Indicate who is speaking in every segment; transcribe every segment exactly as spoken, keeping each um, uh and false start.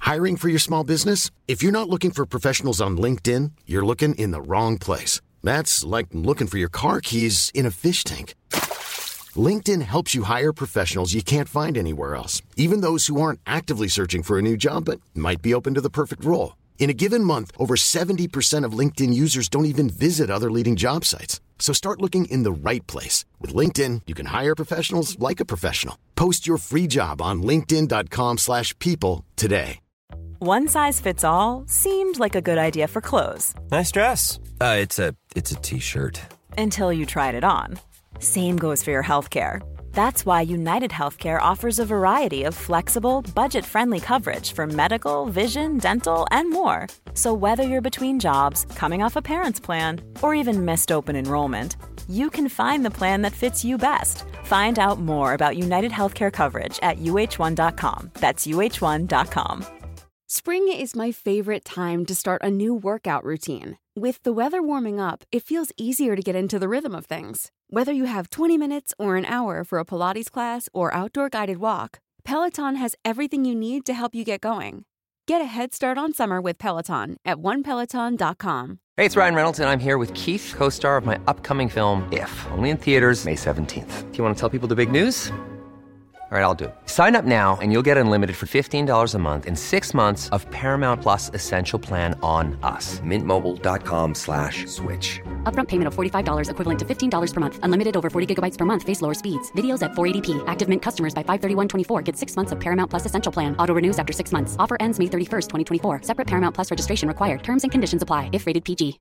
Speaker 1: Hiring for your small business? If you're not looking for professionals on LinkedIn, you're looking in the wrong place. That's like looking for your car keys in a fish tank. LinkedIn helps you hire professionals you can't find anywhere else, even those who aren't actively searching for a new job but might be open to the perfect role. In a given month, over seventy percent of LinkedIn users don't even visit other leading job sites. So start looking in the right place. With LinkedIn, you can hire professionals like a professional. Post your free job on linkedin.com slash people today.
Speaker 2: One size fits all seemed like a good idea for clothes.
Speaker 3: Nice dress. Uh, it's a it's a t-shirt.
Speaker 2: Until you tried it on. Same goes for your healthcare. That's why United Healthcare offers a variety of flexible, budget-friendly coverage for medical, vision, dental, and more. So whether you're between jobs, coming off a parent's plan, or even missed open enrollment, you can find the plan that fits you best. Find out more about United Healthcare coverage at U H one dot com. That's U H one dot com.
Speaker 4: Spring is my favorite time to start a new workout routine. With the weather warming up, it feels easier to get into the rhythm of things. Whether you have twenty minutes or an hour for a Pilates class or outdoor guided walk, Peloton has everything you need to help you get going. Get a head start on summer with Peloton at one peloton dot com.
Speaker 5: Hey, it's Ryan Reynolds, and I'm here with Keith, co-star of my upcoming film, If, only in theaters May seventeenth. Do you want to tell people the big news? All right, I'll do it. Sign up now and you'll get unlimited for fifteen dollars a month and six months of Paramount Plus Essential Plan on us. Mint Mobile dot com slash switch.
Speaker 6: Upfront payment of forty-five dollars equivalent to fifteen dollars per month. Unlimited over forty gigabytes per month. Face lower speeds. Videos at four eighty p. Active Mint customers by five thirty-one twenty-four get six months of Paramount Plus Essential Plan. Auto renews after six months. Offer ends May thirty-first, twenty twenty-four. Separate Paramount Plus registration required. Terms and conditions apply if rated P G.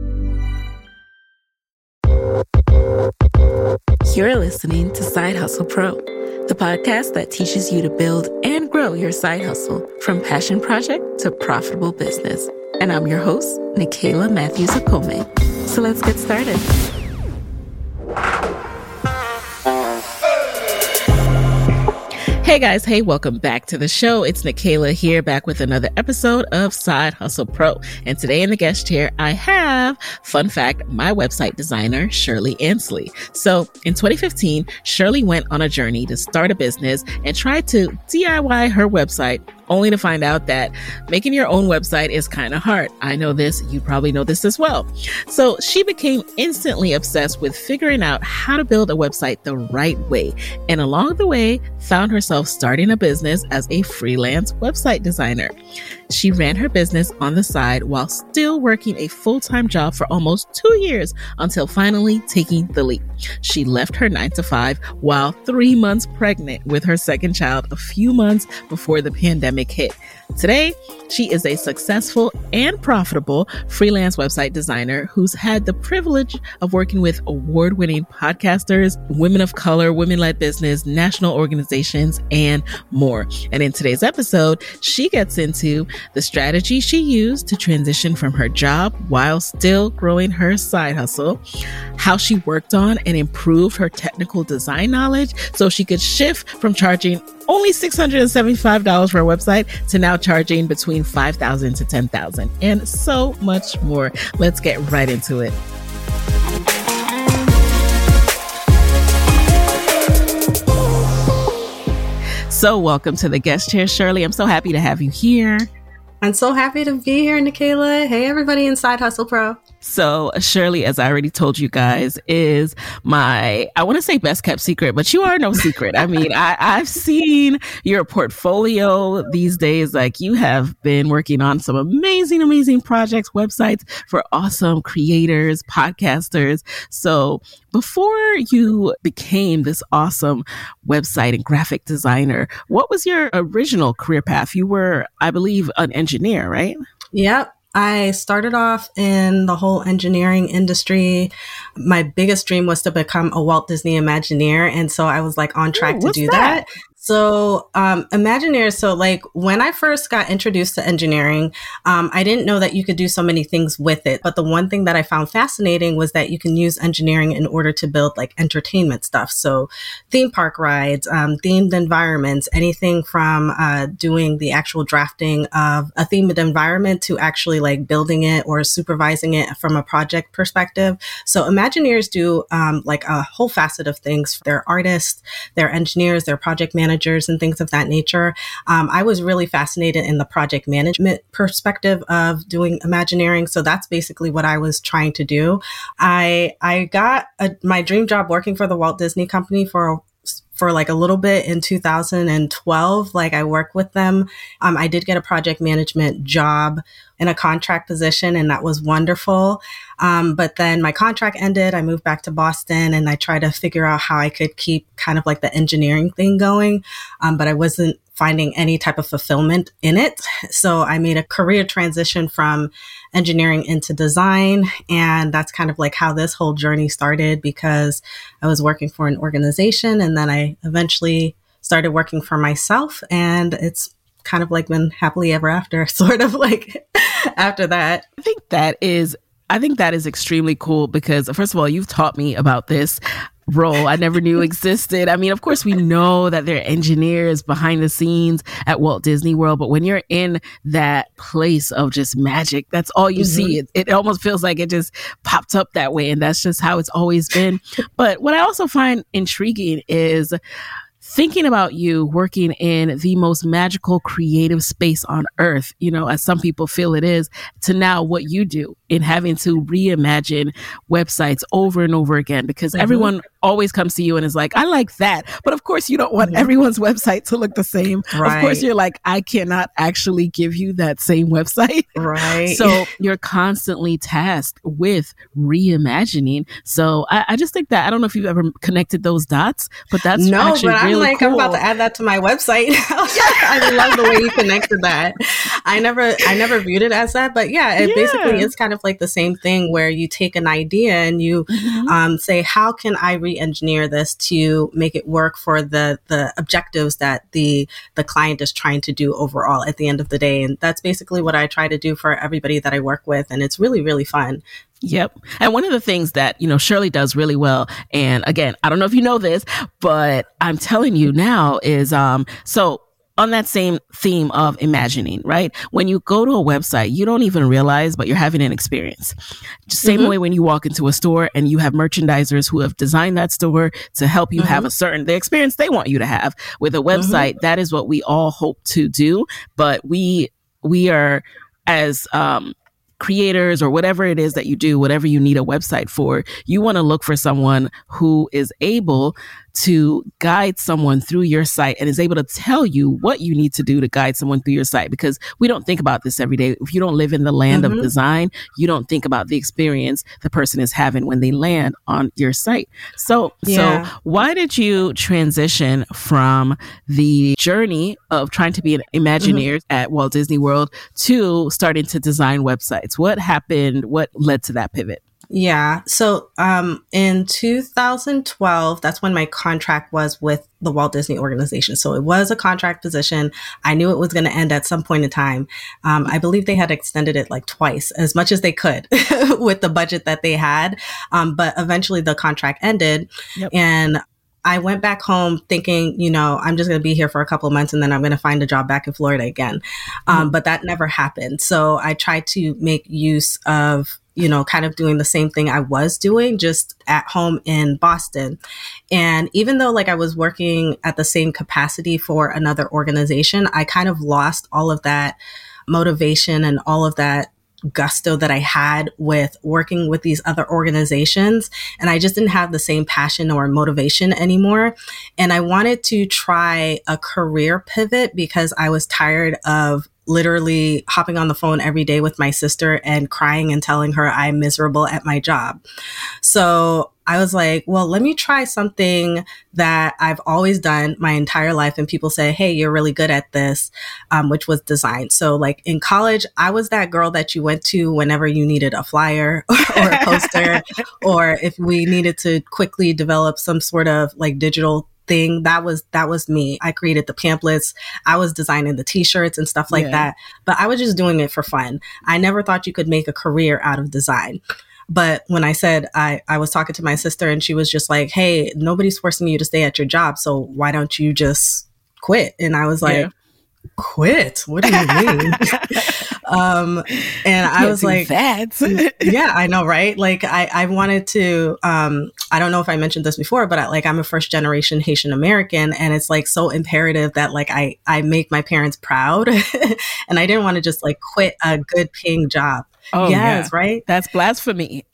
Speaker 7: You're listening to Side Hustle Pro, the podcast that teaches you to build and grow your side hustle from passion project to profitable business. And I'm your host, Nicaila Matthews Okome. So let's get started. Hey guys, hey, welcome back to the show. It's Nicaila here, back with another episode of Side Hustle Pro. And today in the guest chair, I have, fun fact, my website designer, Shirley Ansley. So in twenty fifteen, Shirley went on a journey to start a business and tried to D I Y her website, only to find out that making your own website is kind of hard. I know this, you probably know this as well. So she became instantly obsessed with figuring out how to build a website the right way. And along the way, found herself starting a business as a freelance website designer. She ran her business on the side while still working a full-time job for almost two years until finally taking the leap. She left her nine to five while three months pregnant with her second child a few months before the pandemic hit. Today, she is a successful and profitable freelance website designer who's had the privilege of working with award-winning podcasters, women of color, women-led business, national organizations, and more. And in today's episode, she gets into the strategy she used to transition from her job while still growing her side hustle, how she worked on and improved her technical design knowledge so she could shift from charging only six hundred seventy-five dollars for a website to now charging between five thousand dollars to ten thousand dollars, and so much more. Let's get right into it. So welcome to the guest chair, Shirley. I'm so happy to have you here.
Speaker 8: I'm so happy to be here, Nicaila. Hey, everybody in Side Hustle Pro.
Speaker 7: So Shirley, as I already told you guys, is my, I want to say best kept secret, but you are no secret. I mean, I, I've seen your portfolio these days. Like, you have been working on some amazing, amazing projects, websites for awesome creators, podcasters. So before you became this awesome website and graphic designer, what was your original career path? You were, I believe, an engineer, right?
Speaker 8: Yep. I started off in the whole engineering industry. My biggest dream was to become a Walt Disney Imagineer. And so I was like on track
Speaker 7: Ooh,
Speaker 8: to do
Speaker 7: that?
Speaker 8: that. So um, Imagineers, so like when I first got introduced to engineering, um, I didn't know that you could do so many things with it. But the one thing that I found fascinating was that you can use engineering in order to build like entertainment stuff. So theme park rides, um, themed environments, anything from uh, doing the actual drafting of a themed environment to actually like building it or supervising it from a project perspective. So Imagineers do um, like a whole facet of things. They're artists, they're engineers, they're project managers, managers and things of that nature. Um, I was really fascinated in the project management perspective of doing Imagineering. So that's basically what I was trying to do. I I got a, my dream job working for the Walt Disney Company for for like a little bit in two thousand twelve. Like I worked with them. Um, I did get a project management job in a contract position, and that was wonderful. Um, but then my contract ended. I moved back to Boston, and I tried to figure out how I could keep kind of like the engineering thing going. Um, but I wasn't finding any type of fulfillment in it. So I made a career transition from engineering into design. And that's kind of like how this whole journey started, because I was working for an organization, and then I eventually started working for myself, and it's kind of like been happily ever after, sort of like after that.
Speaker 7: I think that is, I think that is extremely cool because, first of all, you've taught me about this role I never knew existed. I mean, of course, we know that there are engineers behind the scenes at Walt Disney World, but when you're in that place of just magic, that's all you mm-hmm. see. It, it almost feels like it just popped up that way, and that's just how it's always been. But what I also find intriguing is thinking about you working in the most magical creative space on earth, you know, as some people feel it is, to now what you do in having to reimagine websites over and over again, because mm-hmm. everyone always comes to you and is like, I like that. But of course, you don't want mm-hmm. everyone's website to look the same. Right. Of course, you're like, I cannot actually give you that same website.
Speaker 8: Right.
Speaker 7: So you're constantly tasked with reimagining. So I, I just think that, I don't know if you've ever connected those dots, but that's
Speaker 8: no,
Speaker 7: actually
Speaker 8: but I'm
Speaker 7: really
Speaker 8: like,
Speaker 7: cool.
Speaker 8: I'm about to add that to my website. I love the way you connected that. I never, I never viewed it as that, but yeah, it yeah. basically is kind of like the same thing where you take an idea and you mm-hmm. um, say, how can I re-engineer this to make it work for the the objectives that the the client is trying to do overall at the end of the day? And that's basically what I try to do for everybody that I work with. And it's really, really fun.
Speaker 7: Yep. And one of the things that, you know, Shirley does really well, and again, I don't know if you know this, but I'm telling you now is, um, so on that same theme of imagining, right? When you go to a website, you don't even realize, but you're having an experience. Same mm-hmm. way when you walk into a store and you have merchandisers who have designed that store to help you mm-hmm. have a certain, the experience they want you to have. With a website, mm-hmm. that is what we all hope to do. But we, we are as, um, creators or whatever it is that you do, whatever you need a website for, you want to look for someone who is able to guide someone through your site and is able to tell you what you need to do to guide someone through your site, because we don't think about this every day. If you don't live in the land mm-hmm. of design, you don't think about the experience the person is having when they land on your site. So, yeah. so why did you transition from the journey of trying to be an Imagineer mm-hmm. at Walt Disney World to starting to design websites? What happened? What led to that pivot?
Speaker 8: Yeah. So um, in two thousand twelve, that's when my contract was with the Walt Disney Organization. So it was a contract position. I knew it was going to end at some point in time. Um, I believe they had extended it like twice, as much as they could with the budget that they had. Um, but eventually the contract ended. Yep. And I went back home thinking, you know, I'm just going to be here for a couple of months and then I'm going to find a job back in Florida again. Um, mm-hmm. But that never happened. So I tried to make use of, you know, kind of doing the same thing I was doing just at home in Boston. And even though like I was working at the same capacity for another organization, I kind of lost all of that motivation and all of that gusto that I had with working with these other organizations. And I just didn't have the same passion or motivation anymore. And I wanted to try a career pivot because I was tired of literally hopping on the phone every day with my sister and crying and telling her I'm miserable at my job. So I was like, well, let me try something that I've always done my entire life. And people say, hey, you're really good at this, um, which was design. So like in college, I was that girl that you went to whenever you needed a flyer or a poster, or if we needed to quickly develop some sort of like digital thing. That was, that was me. I created the pamphlets. I was designing the t-shirts and stuff like yeah. that, but I was just doing it for fun. I never thought you could make a career out of design. But when I said, I, I was talking to my sister and she was just like, hey, nobody's forcing you to stay at your job. So why don't you just quit? And I was like, yeah. quit? What do you mean? um, and I was like,
Speaker 7: that.
Speaker 8: yeah, I know, right? Like I, I wanted to, um, I don't know if I mentioned this before, but I, like I'm a first generation Haitian American, and it's like so imperative that like I, I make my parents proud. And I didn't want to just like quit a good paying job.
Speaker 7: Oh,
Speaker 8: yes,
Speaker 7: yeah.
Speaker 8: right?
Speaker 7: That's blasphemy.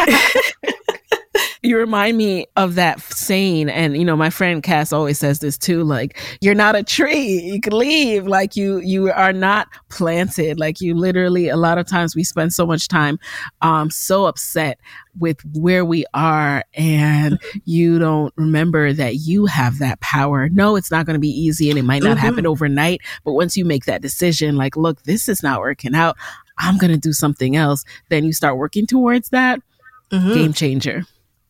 Speaker 7: You remind me of that saying, and you know, my friend Cass always says this too, like, you're not a tree, you can leave, like you you are not planted, like you literally, a lot of times we spend so much time um so upset with where we are, and you don't remember that you have that power. No, it's not going to be easy, and it might not mm-hmm. happen overnight, but once you make that decision, like, look, this is not working out, I'm going to do something else, then you start working towards that. Mm-hmm. Game changer.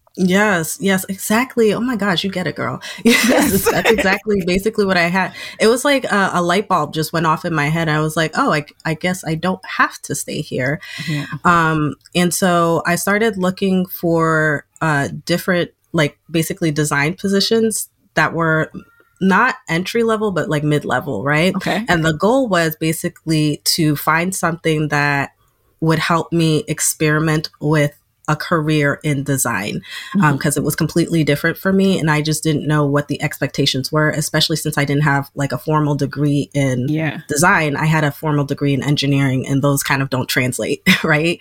Speaker 8: Yes, yes, exactly. Oh my gosh, you get it, girl. Yes, that's exactly basically what I had. It was like a, a light bulb just went off in my head. I was like, oh, I, I guess I don't have to stay here. Yeah. Um, and so I started looking for uh, different, like basically design positions that were not entry level, but like mid level, right?
Speaker 7: Okay.
Speaker 8: And the goal was basically to find something that would help me experiment with a career in design, because um, mm-hmm. it was completely different for me. And I just didn't know what the expectations were, especially since I didn't have like a formal degree in
Speaker 7: yeah.
Speaker 8: design. I had a formal degree in engineering, and those kind of don't translate, right?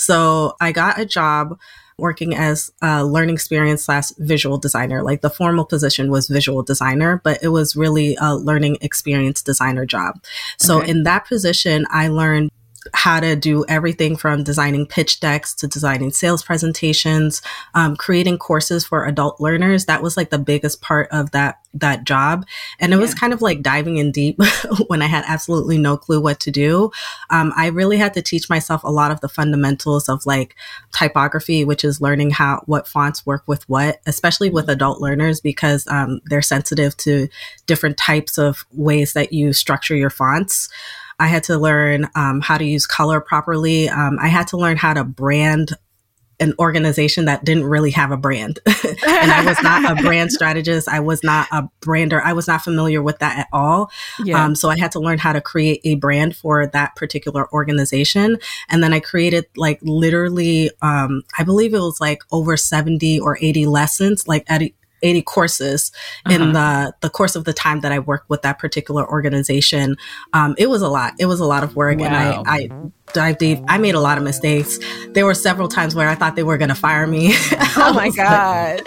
Speaker 8: So I got a job working as a learning experience slash visual designer. Like the formal position was visual designer, but it was really a learning experience designer job. So okay. in that position, I learned how to do everything from designing pitch decks to designing sales presentations, um, creating courses for adult learners. That was like the biggest part of that that job. And it yeah. was kind of like diving in deep when I had absolutely no clue what to do. Um, I really had to teach myself a lot of the fundamentals of like typography, which is learning how what fonts work with what, especially with adult learners, because um, they're sensitive to different types of ways that you structure your fonts. I had to learn um, how to use color properly. Um, I had to learn how to brand an organization that didn't really have a brand. And I was not a brand strategist. I was not a brander. I was not familiar with that at all. Yeah. Um, so I had to learn how to create a brand for that particular organization. And then I created like literally, um, I believe it was like over seventy or eighty lessons, like at eighty courses in uh-huh. the, the course of the time that I worked with that particular organization. Um, it was a lot. It was a lot of work. Wow. And I, I dived deep. I made a lot of mistakes. There were several times where I thought they were going to fire me.
Speaker 7: Oh my God.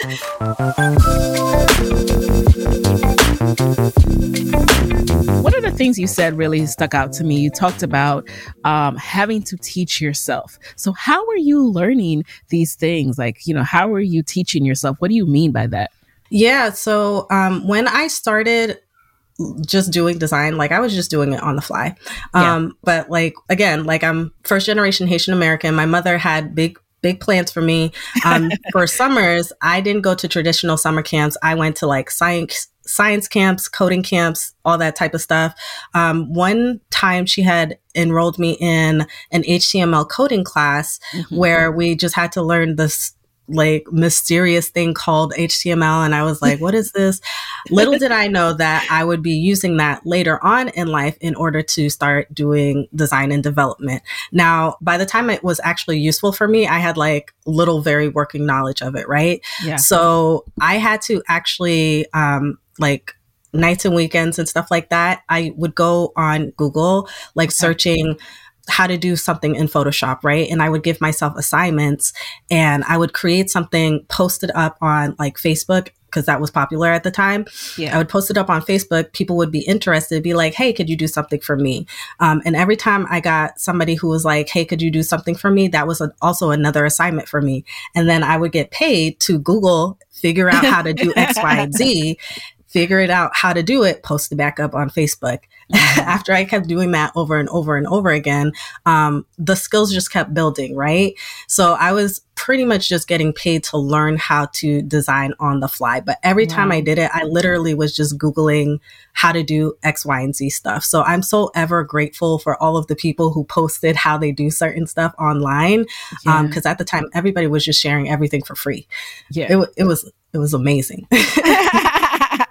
Speaker 7: One of the things you said really stuck out to me. You talked about um, having to teach yourself. So how are you learning these things? Like, you know, how are you teaching yourself? What do you mean by that?
Speaker 8: Yeah. So um, when I started just doing design, like I was just doing it on the fly. Um, yeah. But like, again, like I'm first generation Haitian American. My mother had big Big plans for me. Um, for summers, I didn't go to traditional summer camps. I went to like science science camps, coding camps, all that type of stuff. Um, one time she had enrolled me in an H T M L coding class mm-hmm. where we just had to learn this like mysterious thing called H T M L. And I was like, what is this? Little did I know that I would be using that later on in life in order to start doing design and development. Now, by the time it was actually useful for me, I had like little, very working knowledge of it. Right.
Speaker 7: Yeah.
Speaker 8: So I had to actually, um, like nights and weekends and stuff like that. I would go on Google, like okay. searching how to do something in Photoshop, right? And I would give myself assignments and I would create something, post it up on like Facebook, because that was popular at the time.
Speaker 7: Yeah.
Speaker 8: I would post it up on Facebook. People would be interested, be like, hey, could you do something for me? Um, and every time I got somebody who was like, hey, could you do something for me? That was a, also another assignment for me. And then I would get paid to Google, figure out how to do X, Y, and Z, figure it out how to do it, post it back up on Facebook. Mm-hmm. After I kept doing that over and over and over again, um, the skills just kept building, right? So I was pretty much just getting paid to learn how to design on the fly. But every wow. time I did it, I literally was just Googling how to do X, Y, and Z stuff. So I'm so ever grateful for all of the people who posted how they do certain stuff online. Yeah. Um, 'cause at the time, everybody was just sharing everything for free.
Speaker 7: Yeah.
Speaker 8: It, it was, it was amazing.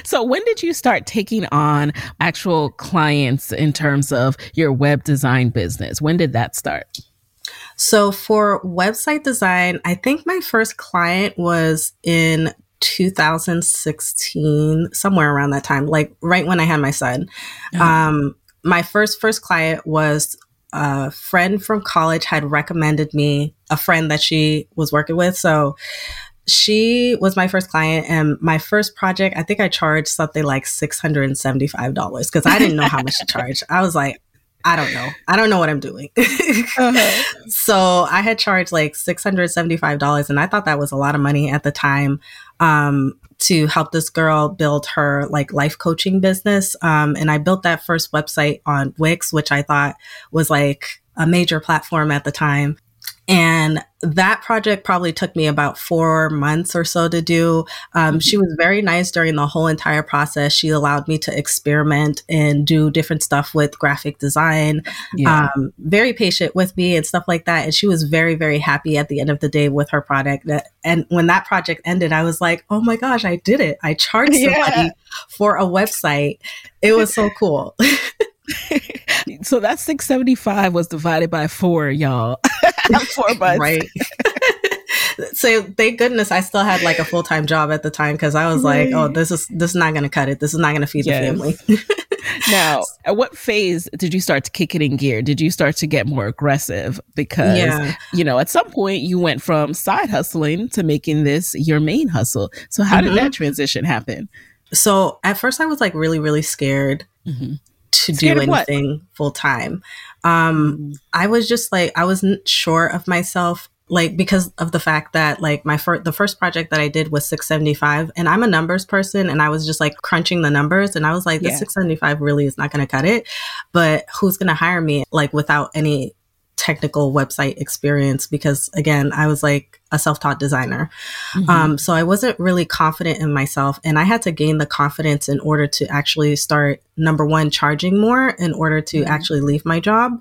Speaker 7: So when did you start taking on actual clients in terms of your web design business? When did that start?
Speaker 8: So for website design, I think my first client was in two thousand sixteen, somewhere around that time, like right when I had my son. Uh-huh. Um, my first, first client was a friend from college had recommended me a friend that she was working with. So she was my first client, and my first project, I think I charged something like six hundred seventy-five dollars because I didn't know how much to charge. I was like, I don't know. I don't know what I'm doing. uh-huh. So I had charged like six hundred seventy-five dollars, and I thought that was a lot of money at the time um, to help this girl build her like life coaching business. Um, and I built that first website on Wix, which I thought was like a major platform at the time. And that project probably took me about four months or so to do. Um, she was very nice during the whole entire process. She allowed me to experiment and do different stuff with graphic design, yeah. um, very patient with me and stuff like that. And she was very, very happy at the end of the day with her product. And when that project ended, I was like, oh my gosh, I did it. I charged somebody yeah. for a website. It was so cool.
Speaker 7: So that six hundred seventy-five was divided by four, y'all. Four months. Right.
Speaker 8: So thank goodness I still had like a full-time job at the time, because I was right. like, oh, this is this is not going to cut it. This is not going to feed yes. the family.
Speaker 7: Now, at what phase did you start to kick it in gear? Did you start to get more aggressive? Because, yeah. you know, at some point you went from side hustling to making this your main hustle. So how mm-hmm. did that transition happen?
Speaker 8: So at first I was like really, really scared. Mm-hmm. to
Speaker 7: Scared
Speaker 8: do anything full time. Um, mm. I was just like, I wasn't sure of myself, like, because of the fact that like my first, the first project that I did was six seventy-five, and I'm a numbers person, and I was just like crunching the numbers, and I was like, this yeah. six seventy-five really is not going to cut it, but who's going to hire me like without any technical website experience? Because again, I was like a self-taught designer. Mm-hmm. Um, so I wasn't really confident in myself, and I had to gain the confidence in order to actually start, number one, charging more in order to mm-hmm. actually leave my job.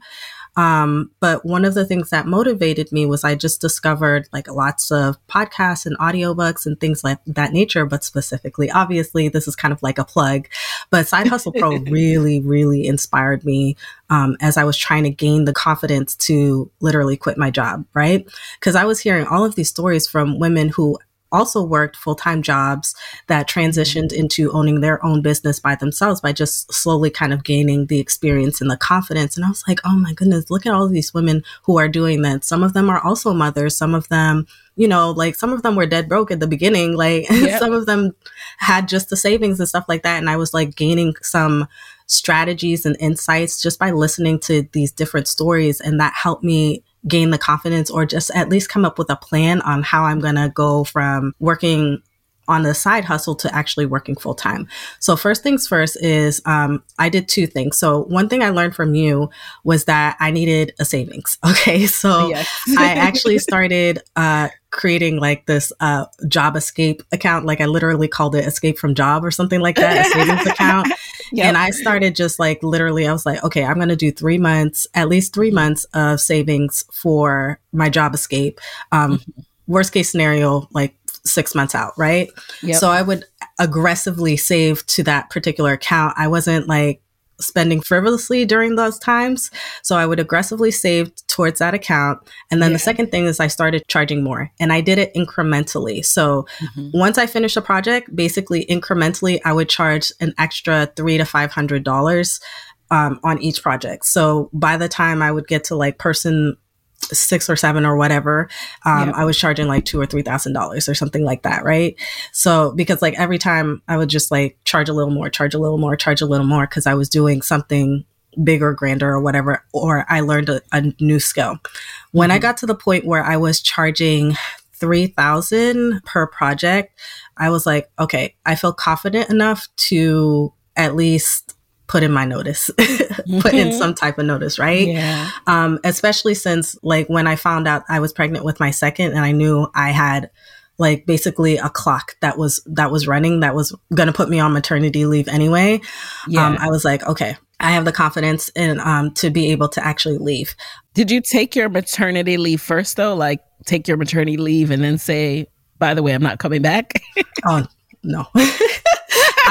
Speaker 8: Um, but one of the things that motivated me was I just discovered like lots of podcasts and audiobooks and things like that nature, but specifically, obviously, this is kind of like a plug, but Side Hustle Pro really, really inspired me um, as I was trying to gain the confidence to literally quit my job, right? Because I was hearing all of these stories from women who also worked full-time jobs that transitioned into owning their own business by themselves by just slowly kind of gaining the experience and the confidence. And I was like, oh my goodness, look at all of these women who are doing that. Some of them are also mothers. Some of them, you know, like some of them were dead broke at the beginning. Like yep. some of them had just the savings and stuff like that. And I was like gaining some strategies and insights just by listening to these different stories. And that helped me gain the confidence, or just at least come up with a plan on how I'm going to go from working on the side hustle to actually working full time. So first things first is um, I did two things. So one thing I learned from you was that I needed a savings. Okay. So yes. I actually started uh, creating like this uh, job escape account. Like I literally called it Escape from Job or something like that, a savings account. Yep. And I started just like literally, I was like, okay, I'm going to do three months, at least three months of savings for my job escape. Um, mm-hmm. Worst case scenario, like six months out, right? Yep. So I would aggressively save to that particular account. I wasn't like spending frivolously during those times. So I would aggressively save towards that account. And then yeah. the second thing is I started charging more, and I did it incrementally. So mm-hmm. once I finished a project, basically incrementally, I would charge an extra three to five hundred dollars um, on each project. So by the time I would get to like person six or seven or whatever, um, yep. I was charging like two or three thousand dollars or something like that, right? So because like every time I would just like charge a little more, charge a little more, charge a little more, because I was doing something bigger, grander, or whatever, or I learned a, a new skill. When mm-hmm. I got to the point where I was charging three thousand dollars per project, I was like, okay, I feel confident enough to at least put in my notice, put in some type of notice, right? Yeah. Um, especially since like when I found out I was pregnant with my second, and I knew I had like basically a clock that was, that was running, that was going to put me on maternity leave anyway. Yeah. Um, I was like, okay, I have the confidence in, um, to be able to actually leave.
Speaker 7: Did you take your maternity leave first though? Like take your maternity leave and then say, by the way, I'm not coming back?
Speaker 8: Oh, no.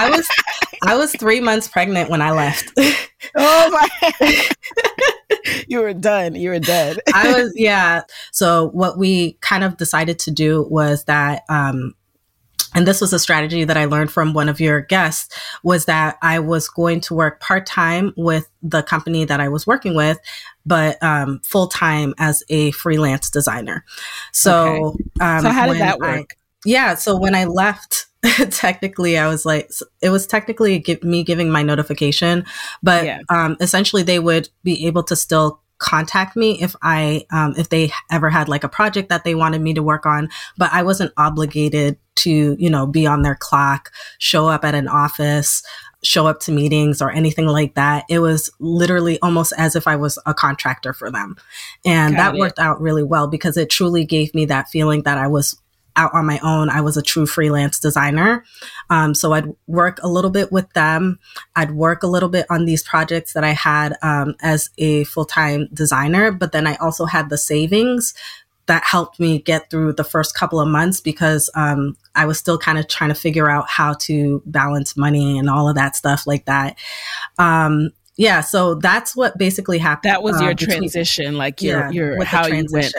Speaker 8: I was I was three months pregnant when I left.
Speaker 7: Oh my! You were done. You were done.
Speaker 8: I was, yeah. So what we kind of decided to do was that, um, and this was a strategy that I learned from one of your guests, was that I was going to work part-time with the company that I was working with, but um, full-time as a freelance designer. So,
Speaker 7: okay.
Speaker 8: um,
Speaker 7: so how did that work?
Speaker 8: I, yeah. So when I left, technically I was like, it was technically give, me giving my notification, but yeah. um, essentially they would be able to still contact me if I, um, if they ever had like a project that they wanted me to work on, but I wasn't obligated to, you know, be on their clock, show up at an office, show up to meetings or anything like that. It was literally almost as if I was a contractor for them. And Got that it. worked out really well because it truly gave me that feeling that I was out on my own. I was a true freelance designer. Um, so I'd work a little bit with them. I'd work a little bit on these projects that I had um, as a full-time designer, but then I also had the savings that helped me get through the first couple of months because um, I was still kind of trying to figure out how to balance money and all of that stuff like that. Um, yeah, so that's what basically happened.
Speaker 7: That was
Speaker 8: uh,
Speaker 7: your
Speaker 8: between,
Speaker 7: transition, like your,
Speaker 8: yeah,
Speaker 7: your how you went.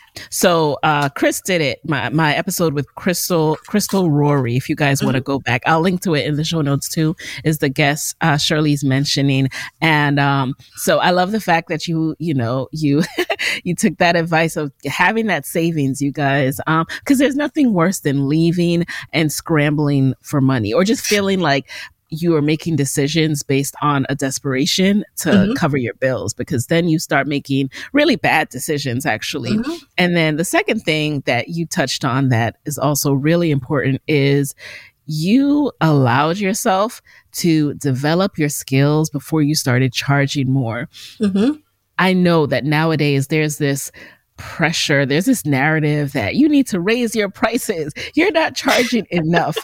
Speaker 7: So uh, Chris did it. My my episode with Crystal Crystal Rory. If you guys mm-hmm. want to go back, I'll link to it in the show notes too. Is the guest uh, Shirley's mentioning, and um, so I love the fact that you you know you you took that advice of having that savings, you guys, um, because there's nothing worse than leaving and scrambling for money or just feeling like you are making decisions based on a desperation to mm-hmm. cover your bills, because then you start making really bad decisions, actually. Mm-hmm. And then the second thing that you touched on that is also really important is you allowed yourself to develop your skills before you started charging more. Mm-hmm. I know that nowadays there's this pressure, there's this narrative that you need to raise your prices. You're not charging enough.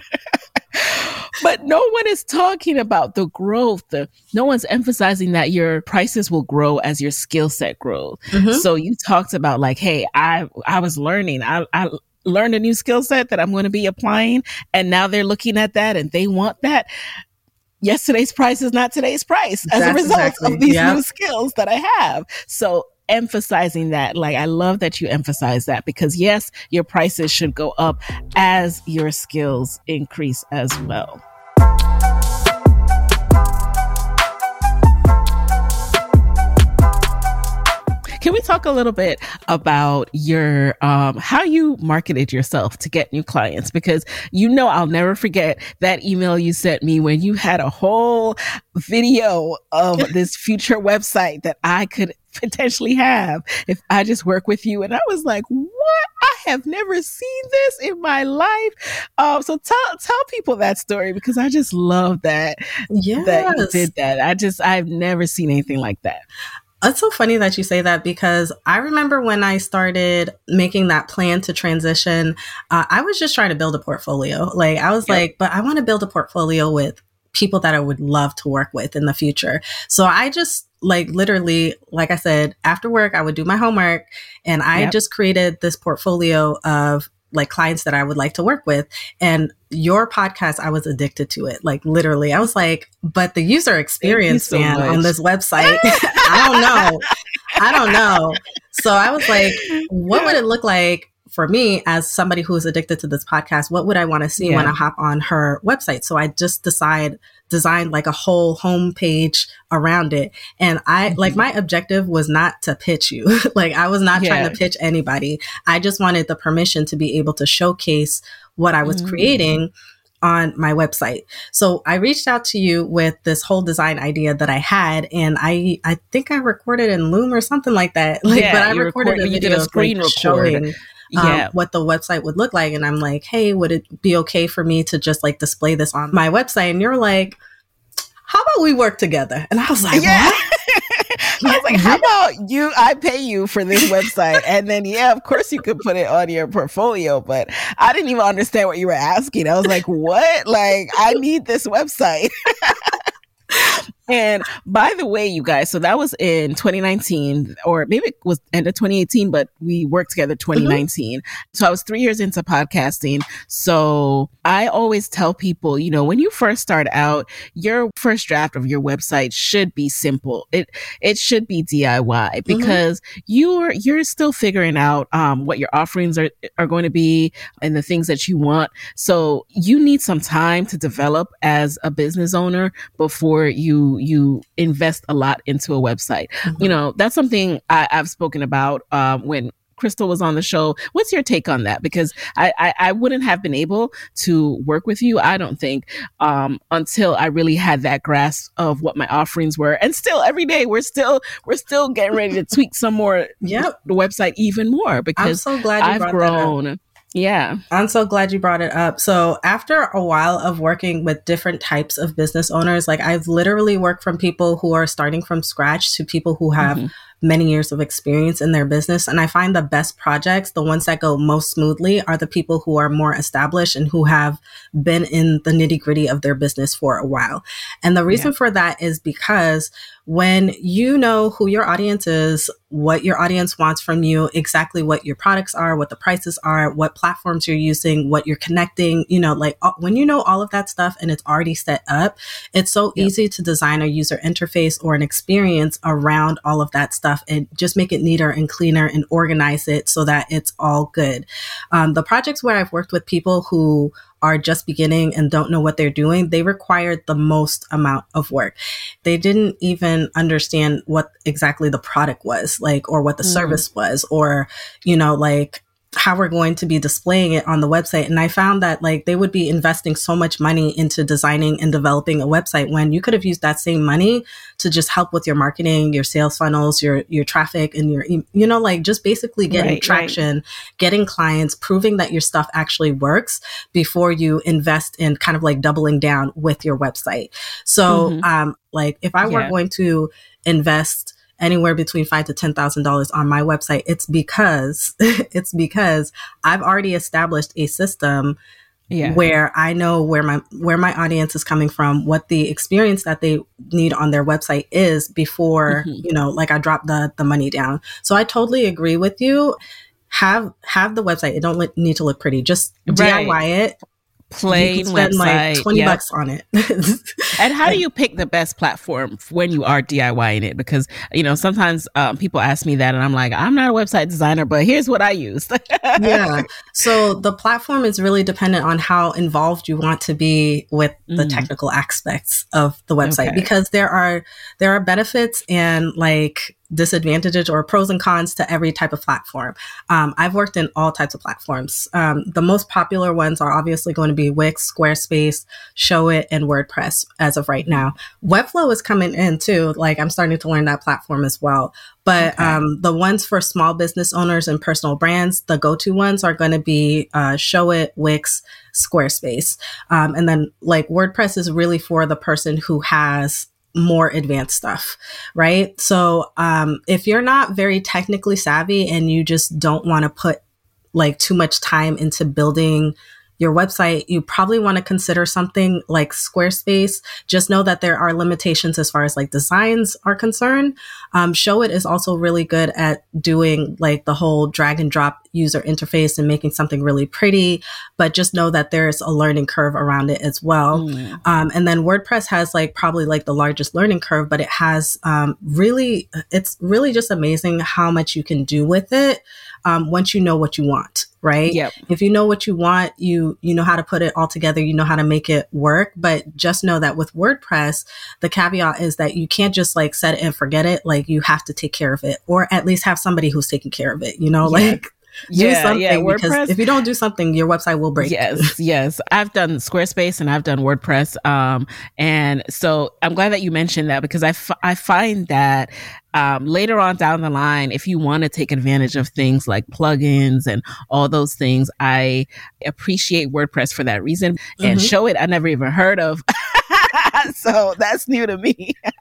Speaker 7: But no one is talking about the growth. The, no one's emphasizing that your prices will grow as your skill set grows. Mm-hmm. So you talked about like, hey, I I was learning. I, I learned a new skill set that I'm going to be applying. And now they're looking at that and they want that. Yesterday's price is not today's price as That's a result exactly. of these yep. new skills that I have. So emphasizing that, like, I love that you emphasize that, because yes, your prices should go up as your skills increase as well. Can we talk a little bit about your um, how you marketed yourself to get new clients? Because you know I'll never forget that email you sent me when you had a whole video of this future website that I could potentially have if I just work with you. And I was like, what? I have never seen this in my life. Um, so tell tell people that story, because I just love that, yes. that you did that. I just, I've never seen anything like that.
Speaker 8: It's so funny that you say that, because I remember when I started making that plan to transition, uh, I was just trying to build a portfolio. Like I was yep. like, but I want to build a portfolio with people that I would love to work with in the future. So I just like literally, like I said, after work, I would do my homework and I yep. just created this portfolio of like clients that I would like to work with. And your podcast, I was addicted to it. Like literally, I was like, but the user experience, so man, much. on this website, I don't know. I don't know. So I was like, what would it look like for me as somebody who is addicted to this podcast? What would I want to see yeah. when I hop on her website? So I just decide designed like a whole homepage around it. And I mm-hmm. like my objective was not to pitch you. Like I was not yeah. trying to pitch anybody. I just wanted the permission to be able to showcase what I was mm-hmm. creating on my website. So I reached out to you with this whole design idea that I had, and I I think I recorded in Loom or something like that. Like,
Speaker 7: yeah,
Speaker 8: but I recorded record, a video
Speaker 7: a screen
Speaker 8: like, showing yeah. um, what the website would look like. And I'm like, hey, would it be okay for me to just like display this on my website? And you're like, how about we work together? And I was like, yeah. what?
Speaker 7: I was like, how about you, I pay you for this website. And then, yeah, of course you could put it on your portfolio, but I didn't even understand what you were asking. I was like, what? Like, I need this website. And by the way, you guys, so that was in twenty nineteen, or maybe it was end of twenty eighteen, but we worked together twenty nineteen. Mm-hmm. So I was three years into podcasting. So I always tell people, you know, when you first start out, your first draft of your website should be simple. It it should be D I Y because mm-hmm. you're you're still figuring out um, what your offerings are are going to be and the things that you want. So you need some time to develop as a business owner before you you invest a lot into a website. Mm-hmm. You know, that's something I, I've spoken about um, when Crystal was on the show. What's your take on that? Because I, I, I wouldn't have been able to work with you, I don't think, um, until I really had that grasp of what my offerings were. And still every day we're still we're still getting ready to tweak some more
Speaker 8: yep.
Speaker 7: the website even more because
Speaker 8: I'm so glad you
Speaker 7: I've
Speaker 8: brought
Speaker 7: grown.
Speaker 8: That up.
Speaker 7: Yeah.
Speaker 8: I'm so glad you brought it up. So after a while of working with different types of business owners, like I've literally worked from people who are starting from scratch to people who have mm-hmm. many years of experience in their business. And I find the best projects, the ones that go most smoothly, are the people who are more established and who have been in the nitty gritty of their business for a while. And the reason yeah. for that is because when you know who your audience is, what your audience wants from you, exactly what your products are, what the prices are, what platforms you're using, what you're connecting, you know, like when you know all of that stuff and it's already set up, it's so yep. easy to design a user interface or an experience around all of that stuff and just make it neater and cleaner and organize it so that it's all good. Um, the projects where I've worked with people who are just beginning and don't know what they're doing, they required the most amount of work. They didn't even understand what exactly the product was, like, or what the mm. service was, or, you know, like how we're going to be displaying it on the website. And I found that like they would be investing so much money into designing and developing a website when you could have used that same money to just help with your marketing, your sales funnels, your, your traffic, and your, you know, like just basically getting right, traction, right. getting clients, proving that your stuff actually works before you invest in kind of like doubling down with your website. So, mm-hmm. um, like if I were yeah. going to invest anywhere between five to ten thousand dollars on my website, it's because it's because I've already established a system yeah. where I know where my where my audience is coming from, what the experience that they need on their website is before mm-hmm. you know, like I drop the the money down. So I totally agree with you. Have have the website. It don't li- need to look pretty. Just right. D I Y it.
Speaker 7: Plain
Speaker 8: you can spend
Speaker 7: website,
Speaker 8: like twenty
Speaker 7: yep.
Speaker 8: bucks on it.
Speaker 7: And how do you pick the best platform when you are DIYing it? Because, you know, sometimes um, people ask me that and I'm like, I'm not a website designer, but here's what I use.
Speaker 8: Yeah. So the platform is really dependent on how involved you want to be with the mm. technical aspects of the website, okay. because there are, there are benefits and like disadvantages or pros and cons to every type of platform. Um, I've worked in all types of platforms. Um, the most popular ones are obviously going to be Wix, Squarespace, Showit, and WordPress as of right now. Webflow is coming in too. Like I'm starting to learn that platform as well. But okay. um, the ones for small business owners and personal brands, the go-to ones are going to be uh, Showit, Wix, Squarespace. Um, and then like WordPress is really for the person who has more advanced stuff, right? So um, if you're not very technically savvy and you just don't want to put like too much time into building your website, you probably want to consider something like Squarespace. Just know that there are limitations as far as like designs are concerned. Um, Showit is also really good at doing like the whole drag and drop user interface and making something really pretty, but just know that there's a learning curve around it as well. Mm. Um, and then WordPress has like probably like the largest learning curve, but it has um, really, it's really just amazing how much you can do with it um, once you know what you want. Right?
Speaker 7: Yep.
Speaker 8: If you know what you want, you you know how to put it all together, you know how to make it work. But just know that with WordPress, the caveat is that you can't just like set it and forget it. Like you have to take care of it, or at least have somebody who's taking care of it, you know, yeah. like do
Speaker 7: yeah,
Speaker 8: something
Speaker 7: yeah.
Speaker 8: because
Speaker 7: WordPress,
Speaker 8: if you don't do something, your website will break.
Speaker 7: Yes, yes. I've done Squarespace and I've done WordPress. Um, and so I'm glad that you mentioned that because I, f- I find that um, later on down the line, if you want to take advantage of things like plugins and all those things, I appreciate WordPress for that reason. Mm-hmm. And Showit, I never even heard of. So that's new to me.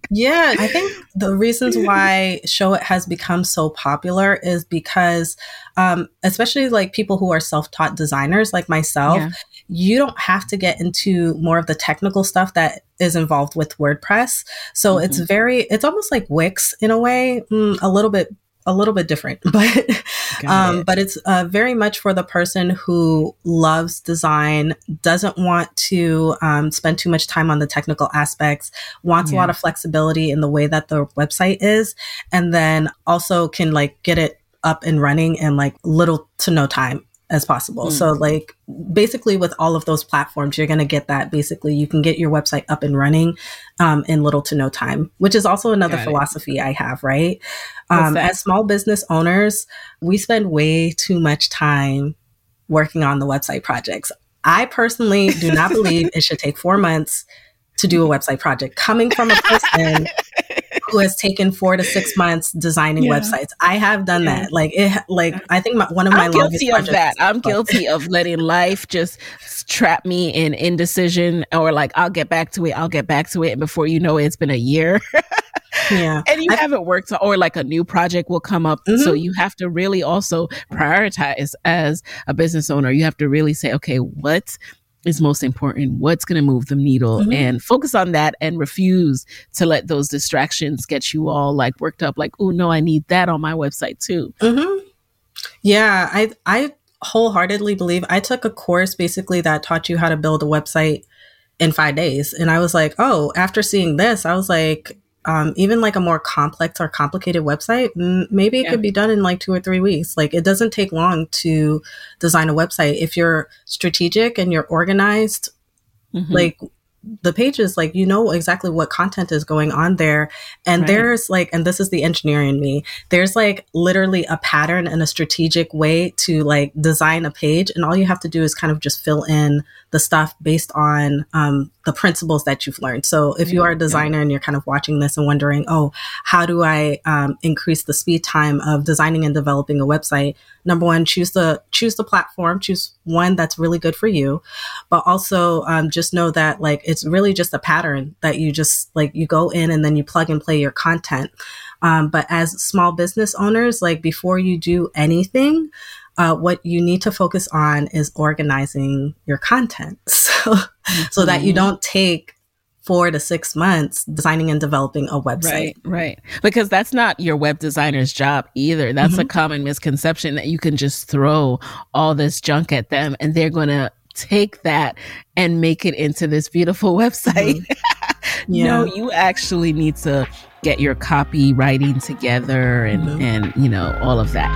Speaker 8: Yeah, I think the reasons why Showit has become so popular is because, um, especially like people who are self-taught designers like myself, yeah. you don't have to get into more of the technical stuff that is involved with WordPress. So mm-hmm. it's very, it's almost like Wix in a way, mm, a little bit a little bit different, but um, it. but it's uh, very much for the person who loves design, doesn't want to um, spend too much time on the technical aspects, wants yeah. a lot of flexibility in the way that the website is, and then also can like get it up and running in like little to no time as possible. Mm. So like basically with all of those platforms, you're going to get that. Basically, you can get your website up and running um, in little to no time, which is also another Got philosophy it. I have, right? Um, as small business owners, we spend way too much time working on the website projects. I personally do not believe it should take four months to do a website project. Coming from a person who has taken four to six months designing yeah. websites, I have done yeah. that. Like it, like I think my, one of my
Speaker 7: I'm
Speaker 8: longest
Speaker 7: guilty of that. I'm guilty of letting life just trap me in indecision, or like I'll get back to it. I'll get back to it, and before you know it, it's been a year. Yeah. And you I, haven't worked, or like a new project will come up. Mm-hmm. So you have to really also prioritize as a business owner. You have to really say, okay, what is most important? What's going to move the needle? Mm-hmm. And focus on that and refuse to let those distractions get you all like worked up. Like, oh no, I need that on my website too.
Speaker 8: Mm-hmm. Yeah. I, I wholeheartedly believe I took a course basically that taught you how to build a website in five days. And I was like, oh, after seeing this, I was like, Um, even like a more complex or complicated website, m- maybe it yeah. could be done in like two or three weeks. Like it doesn't take long to design a website. If you're strategic and you're organized, mm-hmm. like the pages, like, you know exactly what content is going on there. And right. there's like, and this is the engineer in me, there's like literally a pattern and a strategic way to like design a page. And all you have to do is kind of just fill in the stuff based on um, the principles that you've learned. So if you are a designer and you're kind of watching this and wondering, oh, how do I um, increase the speed time of designing and developing a website? Number one, choose the choose the platform, choose one that's really good for you. But also um, just know that like it's really just a pattern that you just like you go in and then you plug and play your content. Um, but as small business owners, like before you do anything, Uh, what you need to focus on is organizing your content so, mm-hmm. so that you don't take four to six months designing and developing a website.
Speaker 7: Right, right. Because that's not your web designer's job either. That's mm-hmm. a common misconception that you can just throw all this junk at them and they're going to take that and make it into this beautiful website. Mm-hmm. Yeah. No, you actually need to get your copywriting together and, mm-hmm. and, you know, all of that.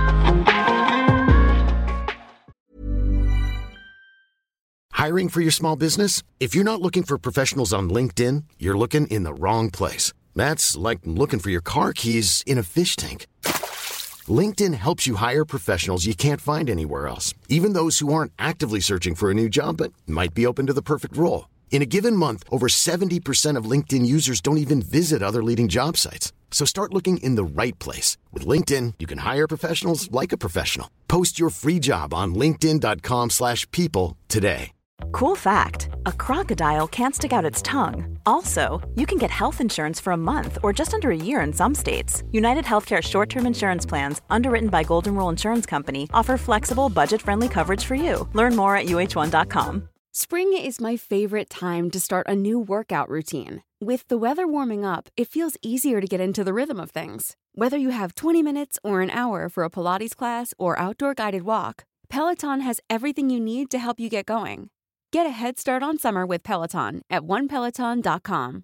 Speaker 1: Hiring for your small business? If you're not looking for professionals on LinkedIn, you're looking in the wrong place. That's like looking for your car keys in a fish tank. LinkedIn helps you hire professionals you can't find anywhere else, even those who aren't actively searching for a new job but might be open to the perfect role. In a given month, over seventy percent of LinkedIn users don't even visit other leading job sites. So start looking in the right place. With LinkedIn, you can hire professionals like a professional. Post your free job on linkedin.com slash people today.
Speaker 2: Cool fact, a crocodile can't stick out its tongue. Also, you can get health insurance for a month or just under a year in some states. United Healthcare short-term insurance plans, underwritten by Golden Rule Insurance Company, offer flexible, budget-friendly coverage for you. Learn more at U H one dot com.
Speaker 4: Spring is my favorite time to start a new workout routine. With the weather warming up, it feels easier to get into the rhythm of things. Whether you have twenty minutes or an hour for a Pilates class or outdoor guided walk, Peloton has everything you need to help you get going. Get a head start on summer with Peloton at one peloton dot com.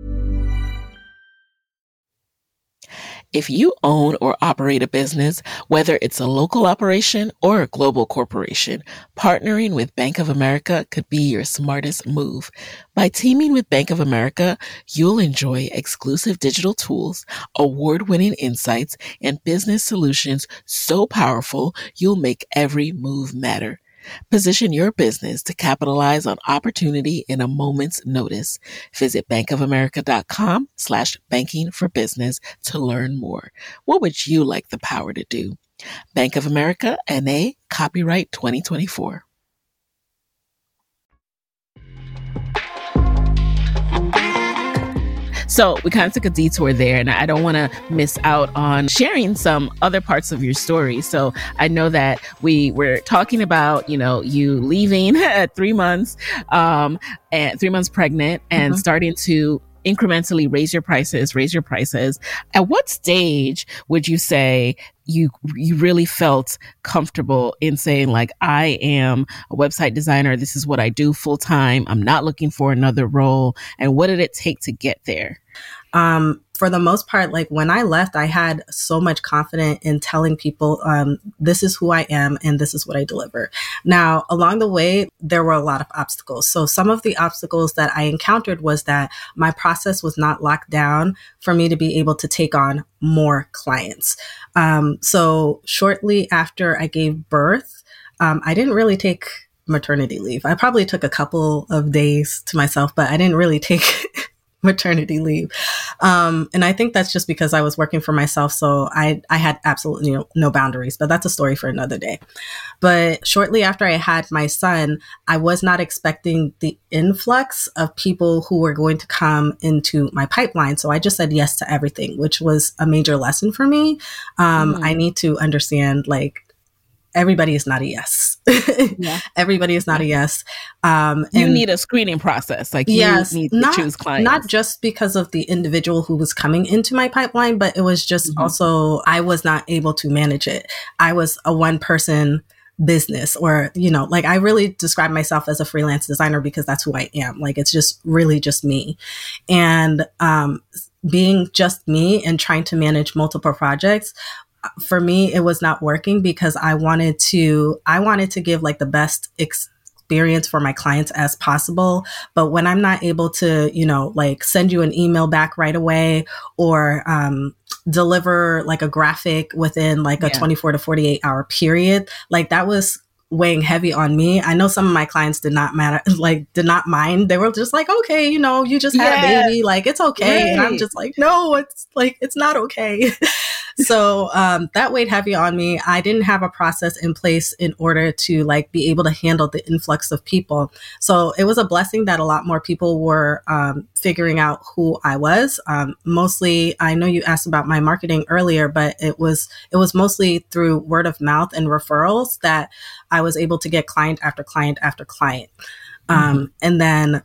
Speaker 7: If you own or operate a business, whether it's a local operation or a global corporation, partnering with Bank of America could be your smartest move. By teaming with Bank of America, you'll enjoy exclusive digital tools, award-winning insights, and business solutions so powerful you'll make every move matter. Position your business to capitalize on opportunity in a moment's notice. Visit bankofamerica.com slash banking for business to learn more. What would you like the power to do? Bank of America, N A, copyright twenty twenty-four. So we kind of took a detour there, and I don't want to miss out on sharing some other parts of your story. So I know that we were talking about, you know, you leaving at three months, um, and three months pregnant and mm-hmm. starting to incrementally raise your prices, raise your prices. At what stage would you say you you really felt comfortable in saying, like, I am a website designer. This is what I do full time. I'm not looking for another role. And what did it take to get there?
Speaker 8: Um, for the most part, like when I left, I had so much confidence in telling people, um, this is who I am and this is what I deliver. Now, along the way, there were a lot of obstacles. So some of the obstacles that I encountered was that my process was not locked down for me to be able to take on more clients. Um, so shortly after I gave birth, um, I didn't really take maternity leave. I probably took a couple of days to myself, but I didn't really take maternity leave. Um, and I think that's just because I was working for myself. So I, I had absolutely no, no boundaries, but that's a story for another day. But shortly after I had my son, I was not expecting the influx of people who were going to come into my pipeline. So I just said yes to everything, which was a major lesson for me. Um, mm. I need to understand, like, everybody is not a yes. Yeah. Everybody is not a yes. Um, and
Speaker 7: you need a screening process. Like, you
Speaker 8: yes,
Speaker 7: need to
Speaker 8: not,
Speaker 7: choose clients.
Speaker 8: Not just because of the individual who was coming into my pipeline, but it was just mm-hmm. also, I was not able to manage it. I was a one person business, or, you know, like, I really describe myself as a freelance designer because that's who I am. Like, it's just really just me. And, um, being just me and trying to manage multiple projects, for me, it was not working because I wanted to, I wanted to give like the best experience for my clients as possible. But when I'm not able to, you know, like send you an email back right away, or um, deliver like a graphic within like a yeah. twenty-four to forty-eight hour period, like that was weighing heavy on me. I know some of my clients did not matter, like did not mind. They were just like, okay, you know, you just had yeah. a baby, like it's okay. Right. And I'm just like, no, it's like, it's not okay. So um, that weighed heavy on me. I didn't have a process in place in order to like be able to handle the influx of people. So it was a blessing that a lot more people were um, figuring out who I was. Um, mostly, I know you asked about my marketing earlier, but it was it was mostly through word of mouth and referrals that I was able to get client after client after client. Um, mm-hmm. And then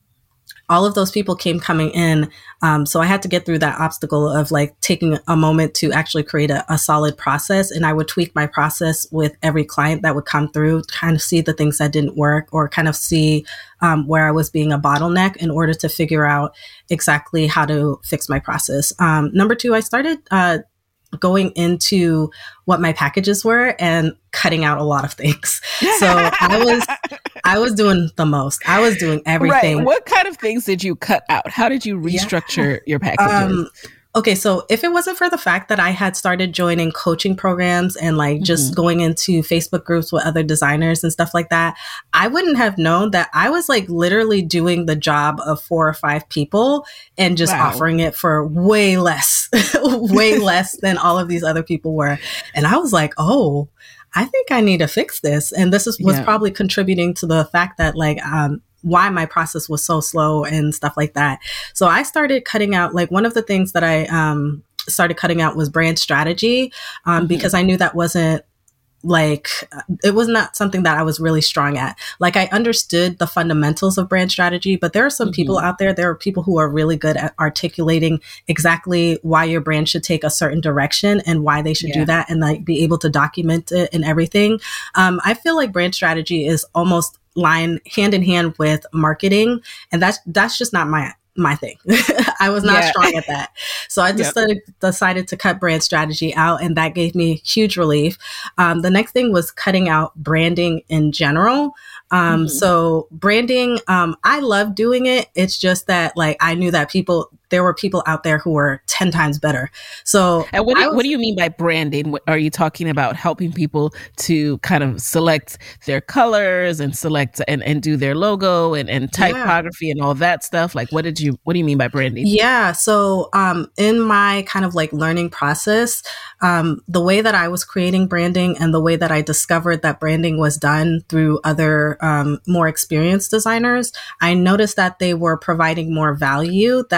Speaker 8: all of those people came coming in. Um, so I had to get through that obstacle of like taking a moment to actually create a, a solid process. And I would tweak my process with every client that would come through, kind of see the things that didn't work, or kind of see um, where I was being a bottleneck in order to figure out exactly how to fix my process. Um, number two, I started uh, going into what my packages were and cutting out a lot of things. So I was, I was doing the most. I was doing everything.
Speaker 7: Right. What kind of things did you cut out? How did you restructure yeah. your packages? Um,
Speaker 8: okay. So if it wasn't for the fact that I had started joining coaching programs and like just mm-hmm. going into Facebook groups with other designers and stuff like that, I wouldn't have known that I was like literally doing the job of four or five people and just wow. offering it for way less, way less than all of these other people were. And I was like, oh, I think I need to fix this. And this is was yeah. probably contributing to the fact that like, um, why my process was so slow and stuff like that. So I started cutting out, like one of the things that I um, started cutting out was brand strategy, um, mm-hmm. because I knew that wasn't like, it was not something that I was really strong at. Like I understood the fundamentals of brand strategy, but there are some mm-hmm. people out there, there are people who are really good at articulating exactly why your brand should take a certain direction and why they should yeah. do that and like be able to document it and everything. Um, I feel like brand strategy is almost line hand in hand with marketing. And that's, that's just not my my thing. I was not yeah. strong at that. So I just yep. decided to cut brand strategy out, and that gave me huge relief. Um, the next thing was cutting out branding in general. Um, mm-hmm. So branding, um, I love doing it. It's just that like, I knew that people, there were people out there who were ten times better. So
Speaker 7: and what do,
Speaker 8: was,
Speaker 7: what do you mean by branding? What, are you talking about helping people to kind of select their colors and select and, and do their logo and, and typography yeah. and all that stuff? Like, what did you, what do you mean by branding?
Speaker 8: Yeah. So, um, in my kind of like learning process, um, the way that I was creating branding and the way that I discovered that branding was done through other, um, more experienced designers, I noticed that they were providing more value that, um,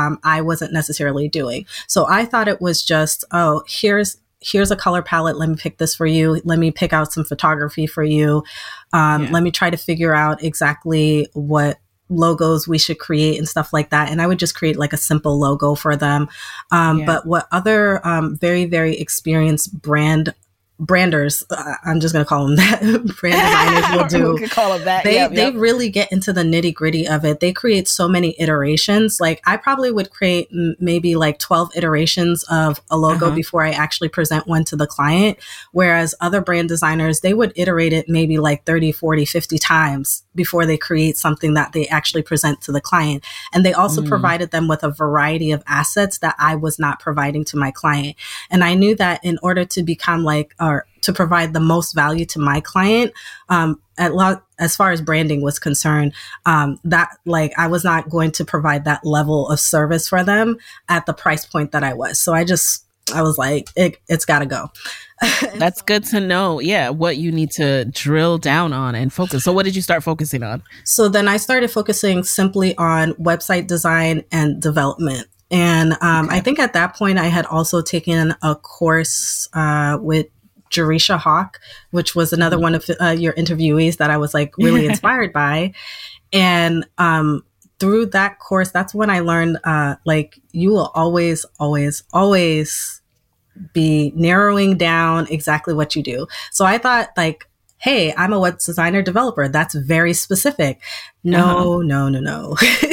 Speaker 8: um, I wasn't necessarily doing. So I thought it was just, oh, here's here's a color palette. Let me pick this for you. Let me pick out some photography for you. Um,
Speaker 7: Yeah.
Speaker 8: Let me try to figure out exactly what logos we should create and stuff like that. And I would just create like a simple logo for them. Um,
Speaker 7: Yeah.
Speaker 8: But what other um, very, very experienced brand branders, uh, I'm just going to call them that, brand designers will do.
Speaker 7: We could call them that.
Speaker 8: They
Speaker 7: Yep,
Speaker 8: they
Speaker 7: yep.
Speaker 8: really get into the nitty gritty of it. They create so many iterations. Like I probably would create m- maybe like twelve iterations of a logo
Speaker 7: Uh-huh.
Speaker 8: before I actually present one to the client. Whereas other brand designers, they would iterate it maybe like thirty, forty, fifty times before they create something that they actually present to the client. And they also
Speaker 7: Mm.
Speaker 8: provided them with a variety of assets that I was not providing to my client. And I knew that in order to become like, or to provide the most value to my client, um, at lo- as far as branding was concerned, um, that like I was not going to provide that level of service for them at the price point that I was. So I just, I was like, it, it's got to go.
Speaker 7: That's good to know. Yeah, what you need to drill down on and focus. So what did you start focusing on?
Speaker 8: So then I started focusing simply on website design and development. And um,
Speaker 7: Okay.
Speaker 8: I think at that point I had also taken a course uh, with Jerisha Hawk, which was another one of uh, your interviewees that I was like really inspired by. And um, through that course, that's when I learned uh, like you will always, always, always be narrowing down exactly what you do. So I thought like, hey, I'm a web designer developer. That's very specific. No,
Speaker 7: Uh-huh.
Speaker 8: no, no, no.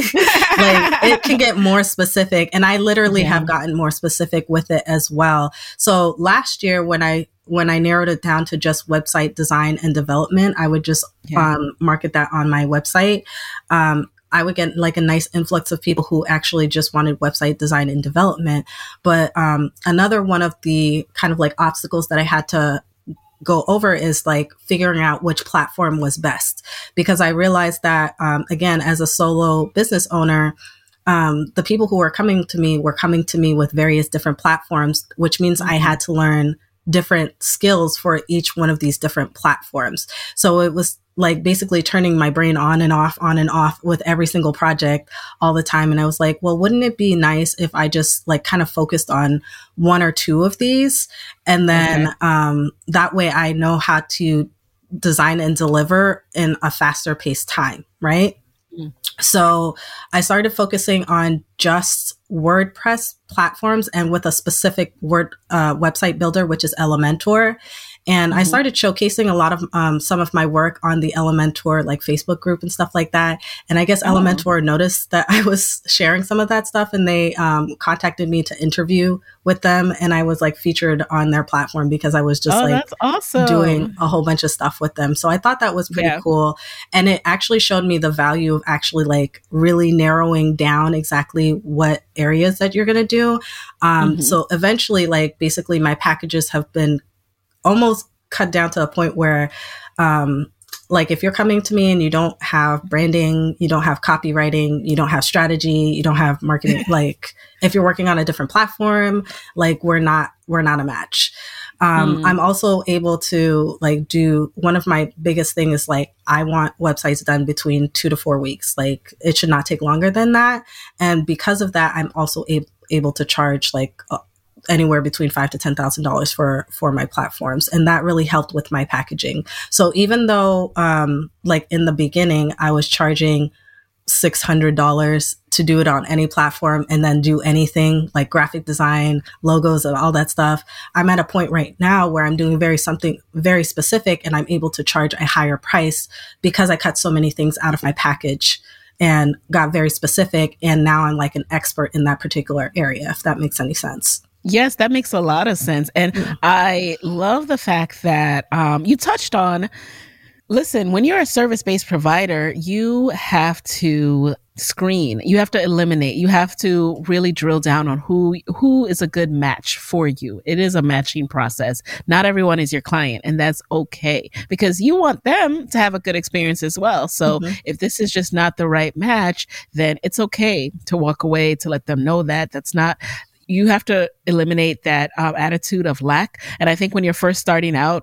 Speaker 8: Like it can get more specific. And I literally
Speaker 7: Yeah.
Speaker 8: have gotten more specific with it as well. So last year when I when I narrowed it down to just website design and development, I would just
Speaker 7: Yeah.
Speaker 8: um, market that on my website. Um, I would get like a nice influx of people who actually just wanted website design and development. But um, another one of the kind of like obstacles that I had to go over is like figuring out which platform was best. Because I realized that, um, again, as a solo business owner, um, the people who were coming to me were coming to me with various different platforms, which means I had to learn different skills for each one of these different platforms. So it was like basically turning my brain on and off, on and off with every single project all the time. And I was like, well, wouldn't it be nice if I just like kind of focused on one or two of these? And then
Speaker 7: Okay.
Speaker 8: um, that way I know how to design and deliver in a faster paced time, right?
Speaker 7: Mm.
Speaker 8: So I started focusing on just WordPress platforms and with a specific word uh, website builder, which is Elementor. And I
Speaker 7: Mhm.
Speaker 8: started showcasing a lot of um, some of my work on the Elementor like Facebook group and stuff like that. And I guess
Speaker 7: Oh.
Speaker 8: Elementor noticed that I was sharing some of that stuff, and they um, contacted me to interview with them. And I was like featured on their platform because I was just
Speaker 7: Oh,
Speaker 8: like
Speaker 7: that's awesome.
Speaker 8: doing a whole bunch of stuff with them. So I thought that was pretty
Speaker 7: Yeah.
Speaker 8: cool. And it actually showed me the value of actually like really narrowing down exactly what areas that you're going to do. Um,
Speaker 7: Mhm.
Speaker 8: So eventually, like basically my packages have been almost cut down to a point where, um, like if you're coming to me and you don't have branding, you don't have copywriting, you don't have strategy, you don't have marketing, like if you're working on a different platform, like we're not, we're not a match. Um,
Speaker 7: Mm.
Speaker 8: I'm also able to like do one of my biggest thing is like, I want websites done between two to four weeks. Like it should not take longer than that. And because of that, I'm also able, able to charge like uh, anywhere between five to ten thousand dollars for for my platforms, and that really helped with my packaging. So even though, um, like in the beginning, I was charging six hundred dollars to do it on any platform and then do anything like graphic design, logos, and all that stuff. I'm at a point right now where I'm doing very something very specific, and I'm able to charge a higher price because I cut so many things out of my package and got very specific. And now I'm like an expert in that particular area, if that makes any sense.
Speaker 7: Yes, that makes a lot of sense. And I love the fact that um, you touched on, listen, when you're a service-based provider, you have to screen, you have to eliminate, you have to really drill down on who who is a good match for you. It is a matching process. Not everyone is your client, and that's okay because you want them to have a good experience as well. So
Speaker 8: Mhm.
Speaker 7: if this is just not the right match, then it's okay to walk away, to let them know that that's not. You have to eliminate that um, attitude of lack. And I think when you're first starting out,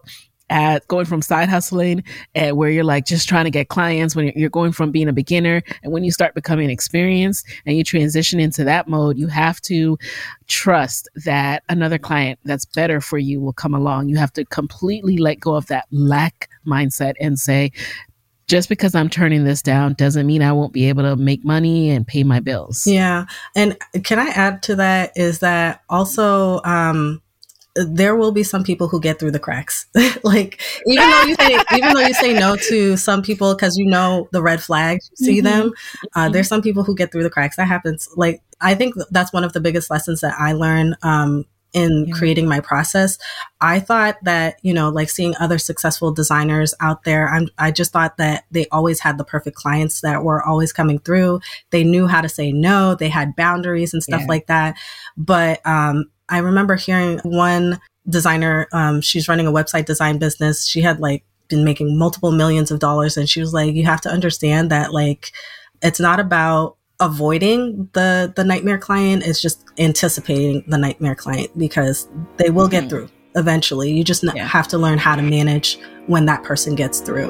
Speaker 7: at going from side hustling and where you're like just trying to get clients, when you're going from being a beginner, and when you start becoming experienced and you transition into that mode, you have to trust that another client that's better for you will come along. You have to completely let go of that lack mindset and say, just because I'm turning this down doesn't mean I won't be able to make money and pay my bills.
Speaker 8: Yeah. And can I add to that is that also, um, there will be some people who get through the cracks. Like, even though you say, even though you say no to some people, cause you know the red flags, you see mm-hmm. them, uh, mm-hmm. there's some people who get through the cracks. That happens. Like, I think that's one of the biggest lessons that I learned, um, in yeah. creating my process. I thought that, you know, like seeing other successful designers out there, I'm, I just thought that they always had the perfect clients that were always coming through. They knew how to say no. They had boundaries and stuff yeah. like that. But, um, I remember hearing one designer, um, she's running a website design business. She had like been making multiple millions of dollars. And she was like, you have to understand that like, it's not about avoiding the, the nightmare client. It's just anticipating the nightmare client, because they will mm-hmm. get through eventually. You just yeah. have to learn how to manage when that person gets through.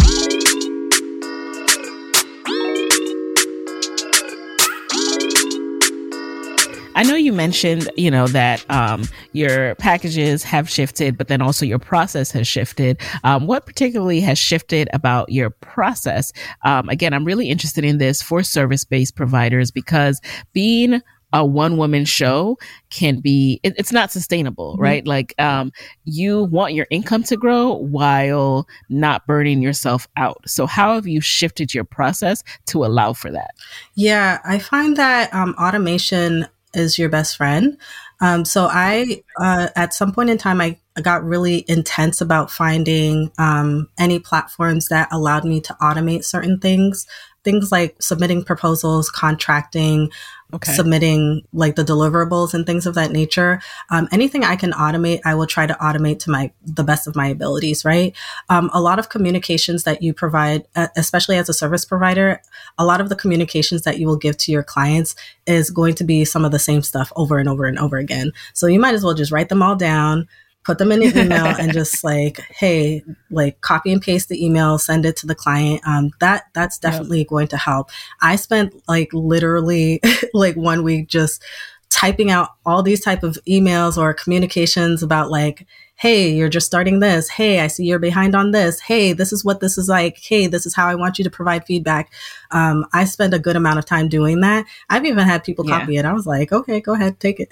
Speaker 7: I know you mentioned, you know, that um, your packages have shifted, but then also your process has shifted. Um, what particularly has shifted about your process? Um, again, I'm really interested in this for service-based providers, because being a one-woman show can be, it, it's not sustainable, mm-hmm. right? Like um, you want your income to grow while not burning yourself out. So how have you shifted your process to allow for that?
Speaker 8: Yeah, I find that um, automation is your best friend. Um, so I, uh, at some point in time, I got really intense about finding um, any platforms that allowed me to automate certain things, things like submitting proposals, contracting, okay. submitting like the deliverables and things of that nature. Um, anything I can automate, I will try to automate to my the best of my abilities, right? Um, a lot of communications that you provide, uh, especially as a service provider, a lot of the communications that you will give to your clients is going to be some of the same stuff over and over and over again. So you might as well just write them all down, put them in an email and just like, hey, like copy and paste the email, send it to the client. Um, that, that's definitely yeah. going to help. I spent like literally like one week just typing out all these type of emails or communications about like, hey, you're just starting this. Hey, I see you're behind on this. Hey, this is what this is like. Hey, this is how I want you to provide feedback. Um, I spend a good amount of time doing that. I've even had people yeah. copy it. I was like, okay, go ahead, take it.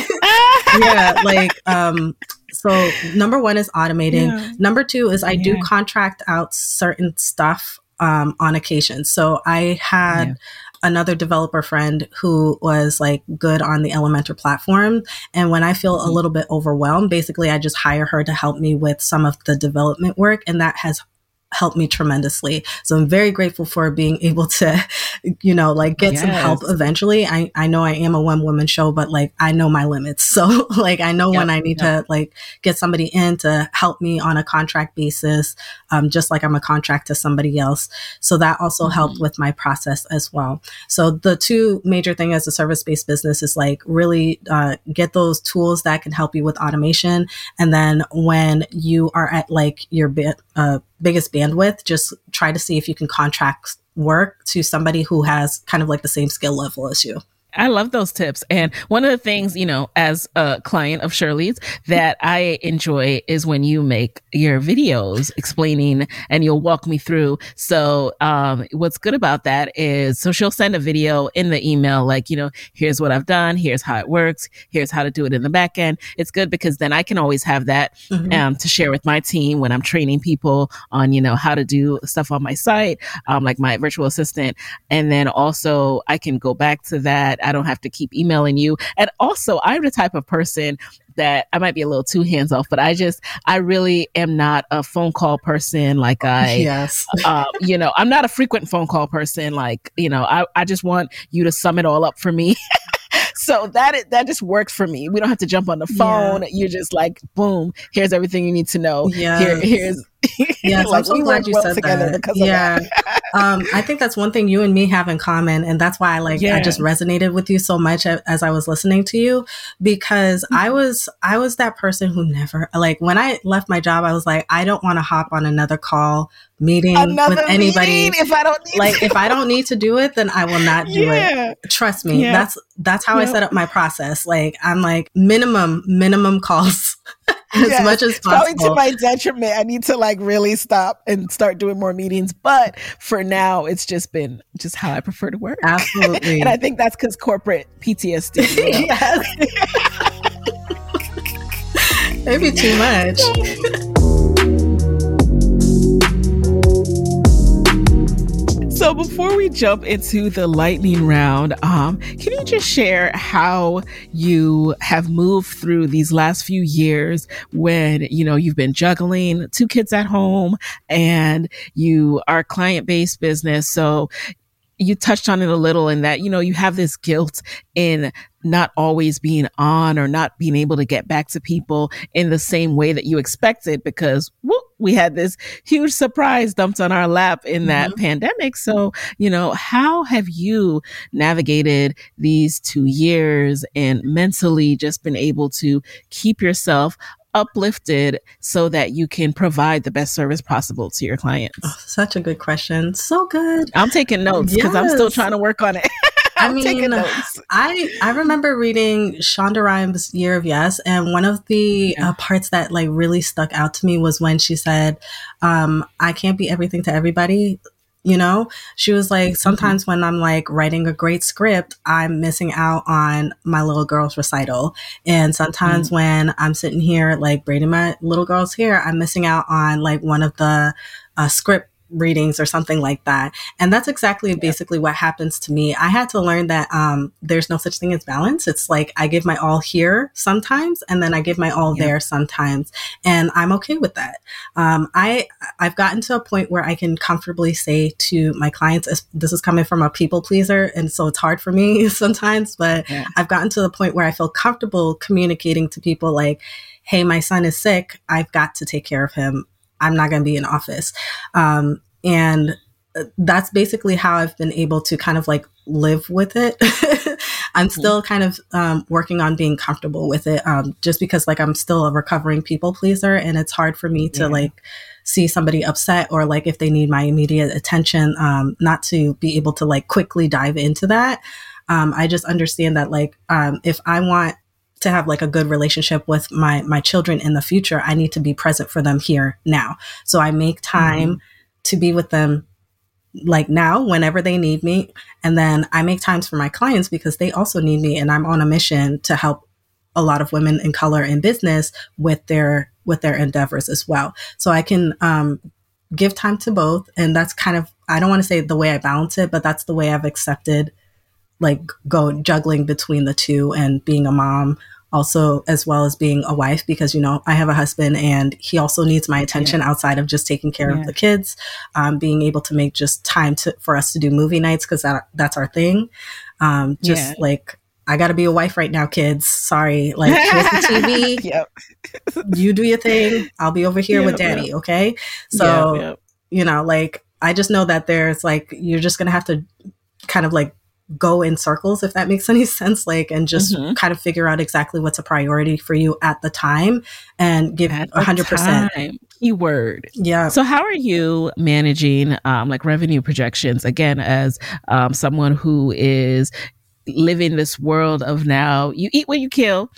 Speaker 8: yeah, like, um, so number one is automating. Yeah. Number two is I yeah. do contract out certain stuff um, on occasion. So I had yeah. another developer friend who was like good on the Elementor platform. And when I feel mm-hmm. a little bit overwhelmed, basically I just hire her to help me with some of the development work. And that has helped me tremendously. So I'm very grateful for being able to, you know, like get yes. some help eventually. I, I know I am a one woman show, but like I know my limits. So like I know yep. when I need yep. to like get somebody in to help me on a contract basis, um, just like I'm a contract to somebody else. So that also mm-hmm. helped with my process as well. So the two major thing as a service-based business is like really uh, get those tools that can help you with automation. And then when you are at like your bit, uh, biggest bandwidth, just try to see if you can contract work to somebody who has kind of like the same skill level as you.
Speaker 7: I love those tips. And one of the things, you know, as a client of Shirley's that I enjoy is when you make your videos explaining and you'll walk me through. So um, what's good about that is, so she'll send a video in the email, like, you know, here's what I've done. Here's how it works. Here's how to do it in the back end. It's good because then I can always have that mm-hmm. um, to share with my team when I'm training people on, you know, how to do stuff on my site, um, like my virtual assistant. And then also I can go back to that. I don't have to keep emailing you. And also, I'm the type of person that I might be a little too hands off, but I just, I really am not a phone call person. Like I,
Speaker 8: yes.
Speaker 7: uh, you know, I'm not a frequent phone call person. Like, you know, I, I just want you to sum it all up for me. So that is, that just works for me. We don't have to jump on the phone. Yeah. You're just like, boom, here's everything you need to know.
Speaker 8: Yes.
Speaker 7: Here, here's
Speaker 8: Yes,
Speaker 7: like,
Speaker 8: I'm so glad you
Speaker 7: well
Speaker 8: said that. Yeah. um, I think that's one thing you and me have in common. And that's why I like,
Speaker 7: Yeah.
Speaker 8: I just resonated with you so much a- as I was listening to you, because I was, I was that person who never, like when I left my job, I was like, I don't want to hop on another call meeting
Speaker 7: Another
Speaker 8: with anybody.
Speaker 7: meeting if I don't need
Speaker 8: like
Speaker 7: to.
Speaker 8: if I don't need to do it, then I will not do
Speaker 7: Yeah.
Speaker 8: it. Trust me.
Speaker 7: Yeah.
Speaker 8: That's, that's how
Speaker 7: Yep.
Speaker 8: I set up my process. Like I'm like minimum, minimum calls as
Speaker 7: Yes.
Speaker 8: much as
Speaker 7: Probably to
Speaker 8: possible.
Speaker 7: my detriment. I need to like really stop and start doing more meetings. But for now, it's just been just how I prefer to work.
Speaker 8: Absolutely.
Speaker 7: And I think that's because corporate P T S D. You know?
Speaker 8: Yes. Maybe too much.
Speaker 7: So before we jump into the lightning round, um, can you just share how you have moved through these last few years when, you know, you've been juggling two kids at home and you are a client-based business. So you touched on it a little in that, you know, you have this guilt in not always being on or not being able to get back to people in the same way that you expected because whoop, we had this huge surprise dumped on our lap in that mm-hmm. pandemic. So, you know, how have you navigated these two years and mentally just been able to keep yourself uplifted so that you can provide the best service possible to your clients?
Speaker 8: Oh, such a good question. So good.
Speaker 7: I'm taking notes because yes. I'm still trying to work on it.
Speaker 8: I mean, I I remember reading Shonda Rhimes' Year of Yes, and one of the yeah. uh, parts that like really stuck out to me was when she said, um, "I can't be everything to everybody." You know, she was like, sometimes mm-hmm. when I'm like writing a great script, I'm missing out on my little girl's recital. And sometimes mm-hmm. when I'm sitting here, like braiding my little girl's hair, I'm missing out on like one of the uh, script readings or something like that. And that's exactly yeah. basically what happens to me. I had to learn that um, there's no such thing as balance. It's like I give my all here sometimes, and then I give my all yeah. there sometimes. And I'm okay with that. Um, I, I've gotten to a point where I can comfortably say to my clients, this is coming from a people pleaser. And so it's hard for me sometimes, but yeah. I've gotten to the point where I feel comfortable communicating to people like, hey, my son is sick. I've got to take care of him. I'm not going to be in office. Um, and that's basically how I've been able to kind of like live with it. I'm mm-hmm. still kind of um, working on being comfortable with it um, just because like I'm still a recovering people pleaser, and it's hard for me to yeah. like see somebody upset or like if they need my immediate attention, um, not to be able to like quickly dive into that. Um, I just understand that like um, if I want to have like a good relationship with my, my children in the future, I need to be present for them here now. So I make time mm-hmm. to be with them like now, whenever they need me. And then I make times for my clients because they also need me. And I'm on a mission to help a lot of women in color in business with their, with their endeavors as well. So I can, um, give time to both. And that's kind of, I don't want to say the way I balance it, but that's the way I've accepted like go juggling between the two and being a mom also, as well as being a wife, because, you know, I have a husband and he also needs my attention yeah. outside of just taking care yeah. of the kids, um, being able to make just time to, for us to do movie nights. Cause that, that's our thing. Um, just yeah. like, I gotta be a wife right now, kids. Sorry. Like, here's the T V. Yep. You do your thing. I'll be over here yep, with daddy. Yep. Okay. So, yep, yep. you know, like, I just know that there's like, you're just going to have to kind of like go in circles, if that makes any sense, like, and just mm-hmm. kind of figure out exactly what's a priority for you at the time and give a hundred percent.
Speaker 7: Keyword.
Speaker 8: Yeah.
Speaker 7: So how are you managing um, like revenue projections again, as um, someone who is living this world of now you eat what you kill,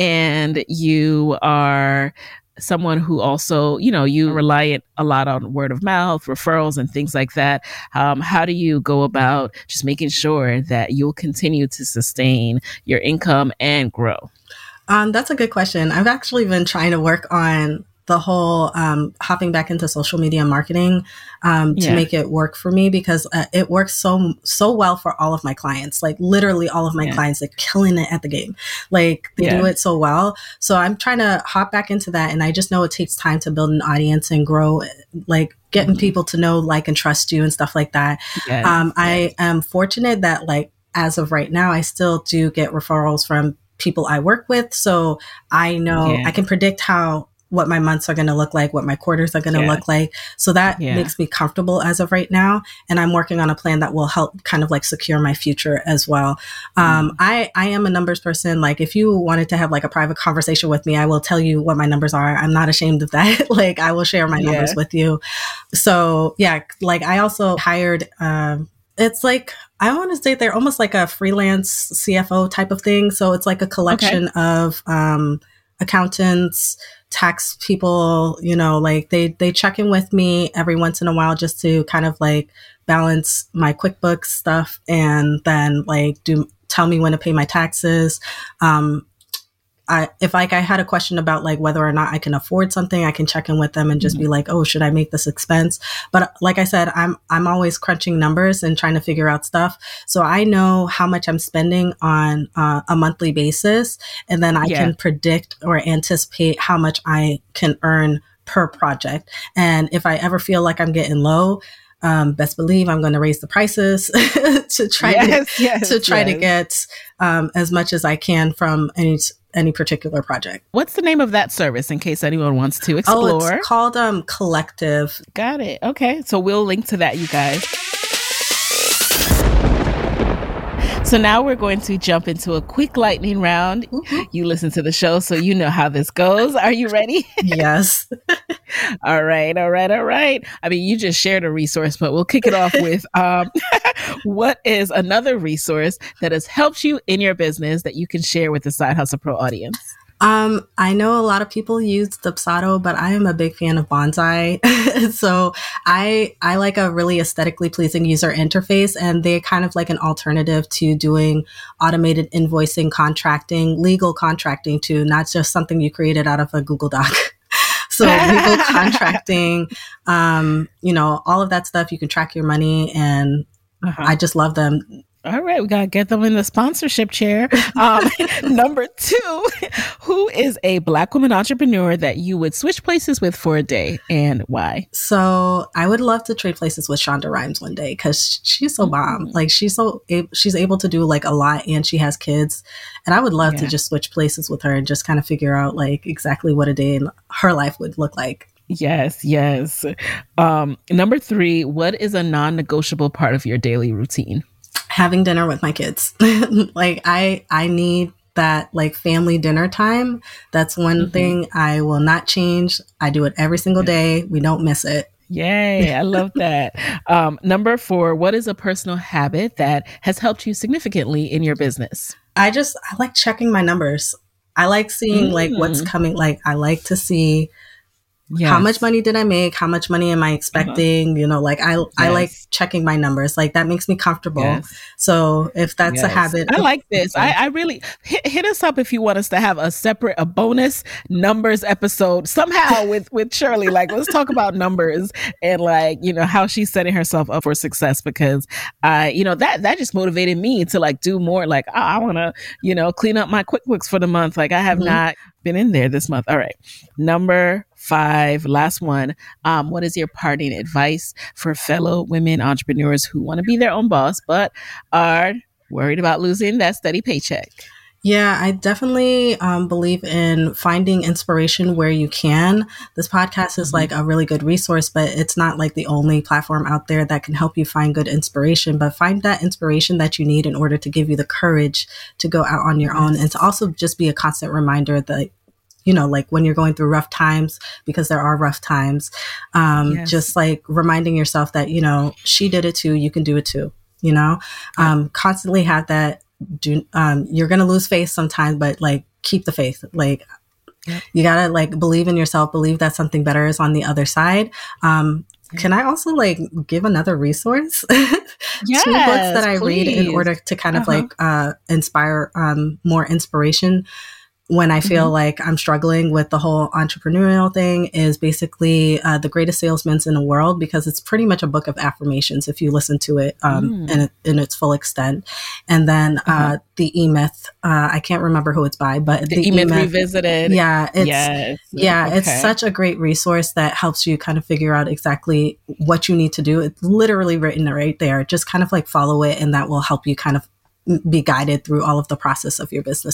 Speaker 7: and you are someone who also, you know, you rely a lot on word of mouth, referrals and things like that. Um, how do you go about just making sure that you'll continue to sustain your income and grow?
Speaker 8: Um, that's a good question. I've actually been trying to work on the whole um, hopping back into social media marketing um, to yeah. make it work for me, because uh, it works so, so well for all of my clients. Like literally all of my yeah. clients, they're killing it at the game. Like they yeah. do it so well. So I'm trying to hop back into that. And I just know it takes time to build an audience and grow, like getting mm-hmm. people to know, like, and trust you and stuff like that. Yes. Um, yes. I am fortunate that like, as of right now, I still do get referrals from people I work with. So I know yeah. I can predict how what my months are going to look like, what my quarters are going to
Speaker 7: Yeah.
Speaker 8: look like. So that
Speaker 7: Yeah.
Speaker 8: makes me comfortable as of right now. And I'm working on a plan that will help kind of like secure my future as well. Um, I, I am a numbers person. Like if you wanted to have like a private conversation with me, I will tell you what my numbers are. I'm not ashamed of that. Like I will share my
Speaker 7: Yeah.
Speaker 8: numbers with you. So yeah, like I also hired, um, it's like, I want to say they're almost like a freelance C F O type of thing. So it's like a collection of um, accountants, tax people, you know, like they, they check in with me every once in a while just to kind of like balance my QuickBooks stuff and then like do tell me when to pay my taxes. Um, I, if like I had a question about like whether or not I can afford something, I can check in with them and just mm-hmm. be like, oh, should I make this expense? But like I said, I'm I'm always crunching numbers and trying to figure out stuff. So I know how much I'm spending on uh, a monthly basis, and then I yeah. can predict or anticipate how much I can earn per project. And if I ever feel like I'm getting low, Um, best believe I'm going to raise the prices to try yes, to yes, to try yes. to get um, as much as I can from any any particular project.
Speaker 7: What's the name of that service in case anyone wants to explore?
Speaker 8: Oh, it's called um, Collective.
Speaker 7: Got it. Okay, so we'll link to that, you guys. So now we're going to jump into a quick lightning round. Mm-hmm. You listen to the show, so you know how this goes. Are you ready?
Speaker 8: Yes.
Speaker 7: All right, all right, all right. I mean, you just shared a resource, but we'll kick it off with um, what is another resource that has helped you in your business that you can share with the Side Hustle Pro audience?
Speaker 8: Um, I know a lot of people use Dubsado, but I am a big fan of Bonsai. So I, I like a really aesthetically pleasing user interface, and they're kind of like an alternative to doing automated invoicing, contracting, legal contracting too, not just something you created out of a Google Doc. So legal contracting, um, you know, all of that stuff, you can track your money, and uh-huh. I just love them.
Speaker 7: All right, we got to get them in the sponsorship chair. Um, number two, who is a Black woman entrepreneur that you would switch places with for a day, and why?
Speaker 8: So I would love to trade places with Shonda Rhimes one day because she's so bomb. Mm-hmm. Like she's so she's able to do like a lot, and she has kids. And I would love yeah. to just switch places with her and just kind of figure out like exactly what a day in her life would look like.
Speaker 7: Yes, yes. Um, number three, what is a non-negotiable part of your daily routine?
Speaker 8: Having dinner with my kids. Like I, I need that like family dinner time. That's one mm-hmm. thing I will not change. I do it every single day. We don't miss it.
Speaker 7: Yay. I love that. Um, number four, what is a personal habit that has helped you significantly in your business?
Speaker 8: I just, I like checking my numbers. I like seeing mm. like what's coming. Like I like to see Yes. how much money did I make? How much money am I expecting? Uh-huh. You know, like I, yes. I like checking my numbers. Like that makes me comfortable. Yes. So if that's yes. a habit,
Speaker 7: I like this. I, I really hit, hit us up if you want us to have a separate, a bonus numbers episode somehow with, with Shirley. Like, let's talk about numbers and like, you know, how she's setting herself up for success, because I, you know, that, that just motivated me to like do more. Like, oh, I want to, you know, clean up my QuickBooks for the month. Like I have mm-hmm. not been in there this month. All right. Number five, last one. Um, what is your parting advice for fellow women entrepreneurs who want to be their own boss, but are worried about losing that steady paycheck?
Speaker 8: Yeah, I definitely um, believe in finding inspiration where you can. This podcast is mm-hmm. like a really good resource, but it's not like the only platform out there that can help you find good inspiration. But find that inspiration that you need in order to give you the courage to go out on your yes. own, and to also just be a constant reminder that, you know, like when you're going through rough times, because there are rough times, um, yes. just like reminding yourself that, you know, she did it too, you can do it too, you know, um, constantly have that. Do um you're gonna lose faith sometimes, but like keep the faith. Like yep. you gotta like believe in yourself, believe that something better is on the other side. Um yep. Can I also like give another resource?
Speaker 7: Yes,
Speaker 8: two books that I
Speaker 7: please.
Speaker 8: read in order to kind of
Speaker 7: uh-huh.
Speaker 8: like uh inspire um more inspiration when I feel mm-hmm. like I'm struggling with the whole entrepreneurial thing is basically uh, The Greatest Salesmen in the World, because it's pretty much a book of affirmations if you listen to it um, mm. in, in its full extent. And then uh, uh-huh. The E-Myth, uh, I can't remember who it's by, but
Speaker 7: The,
Speaker 8: the
Speaker 7: E-Myth,
Speaker 8: E-Myth
Speaker 7: Revisited.
Speaker 8: Yeah, it's,
Speaker 7: yes.
Speaker 8: yeah,
Speaker 7: okay.
Speaker 8: it's such a great resource that helps you kind of figure out exactly what you need to do. It's literally written right there. Just kind of like follow it, and that will help you kind of be guided through all of the process of your businesses.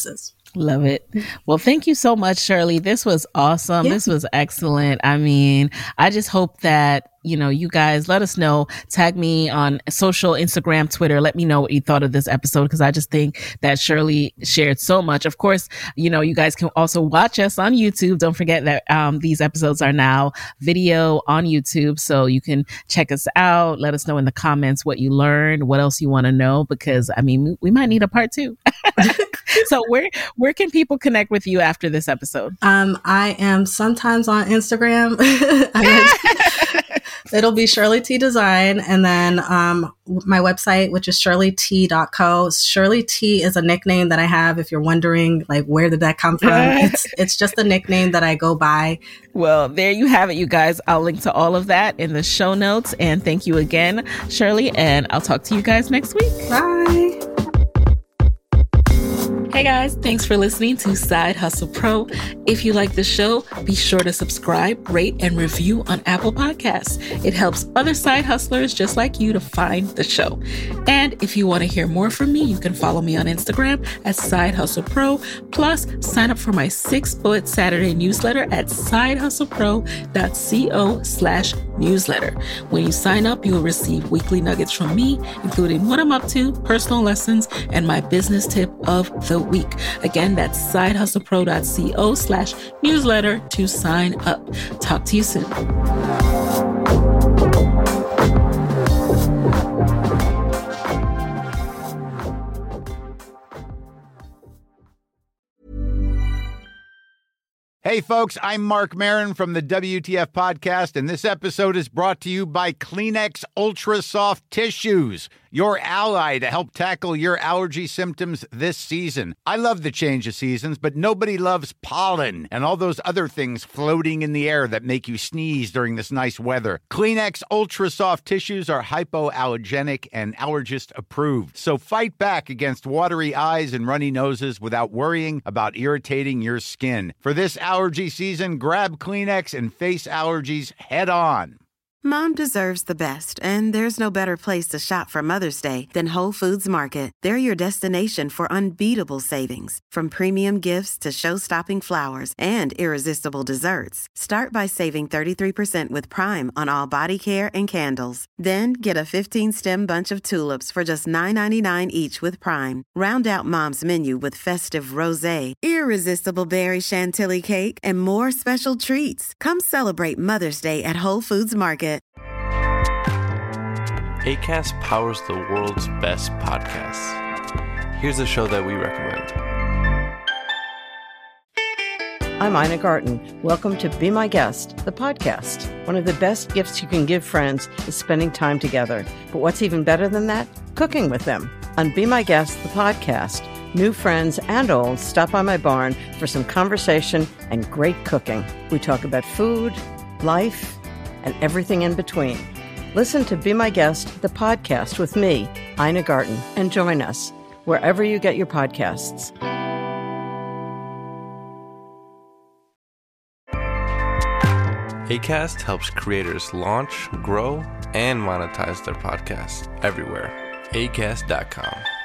Speaker 7: Love it. Well, thank you so much, Shirley. This was awesome. Yeah. This was excellent. I mean, I just hope that, you know, you guys let us know, tag me on social, Instagram, Twitter. Let me know what you thought of this episode, because I just think that Shirley shared so much. Of course, you know, you guys can also watch us on YouTube. Don't forget that um, these episodes are now video on YouTube. So you can check us out. Let us know in the comments what you learned, what else you want to know, because I mean, we might need a part two. So where where can people connect with you after this episode?
Speaker 8: Um, I am sometimes on Instagram. It'll be Shirley T Design. And then um, my website, which is shirley t dot co. Shirley T is a nickname that I have. If you're wondering, like, where did that come from? It's, it's just a nickname that I go by.
Speaker 7: Well, there you have it, you guys. I'll link to all of that in the show notes. And thank you again, Shirley. And I'll talk to you guys next week.
Speaker 8: Bye.
Speaker 7: Hey guys, thanks for listening to Side Hustle Pro. If you like the show, be sure to subscribe, rate, and review on Apple Podcasts. It helps other side hustlers just like you to find the show. And if you want to hear more from me, you can follow me on Instagram at Side Hustle Pro. Plus, sign up for my six bullet Saturday newsletter at sidehustlepro.co slash newsletter. When you sign up, you will receive weekly nuggets from me, including what I'm up to, personal lessons, and my business tip of the week. Again, that's sidehustlepro.co slash newsletter to sign up. Talk to you soon.
Speaker 9: Hey folks, I'm Mark Maron from the W T F Podcast, and this episode is brought to you by Kleenex Ultra Soft Tissues, your ally to help tackle your allergy symptoms this season. I love the change of seasons, but nobody loves pollen and all those other things floating in the air that make you sneeze during this nice weather. Kleenex Ultra Soft Tissues are hypoallergenic and allergist approved, so fight back against watery eyes and runny noses without worrying about irritating your skin. For this allergy season, grab Kleenex and face allergies head on.
Speaker 10: Mom deserves the best, and there's no better place to shop for Mother's Day than Whole Foods Market. They're your destination for unbeatable savings, from premium gifts to show-stopping flowers and irresistible desserts. Start by saving thirty-three percent with Prime on all body care and candles. Then get a fifteen-stem bunch of tulips for just nine ninety-nine each with Prime. Round out Mom's menu with festive rosé, irresistible berry chantilly cake, and more special treats. Come celebrate Mother's Day at Whole Foods Market.
Speaker 11: Acast powers the world's best podcasts. Here's a show that we recommend.
Speaker 12: I'm Ina Garten. Welcome to Be My Guest, the podcast. One of the best gifts you can give friends is spending time together. But what's even better than that? Cooking with them. On Be My Guest, the podcast, new friends and old stop by my barn for some conversation and great cooking. We talk about food, life, and everything in between. Listen to Be My Guest, the podcast with me, Ina Garten, and join us wherever you get your podcasts.
Speaker 11: Acast helps creators launch, grow, and monetize their podcasts everywhere. acast dot com.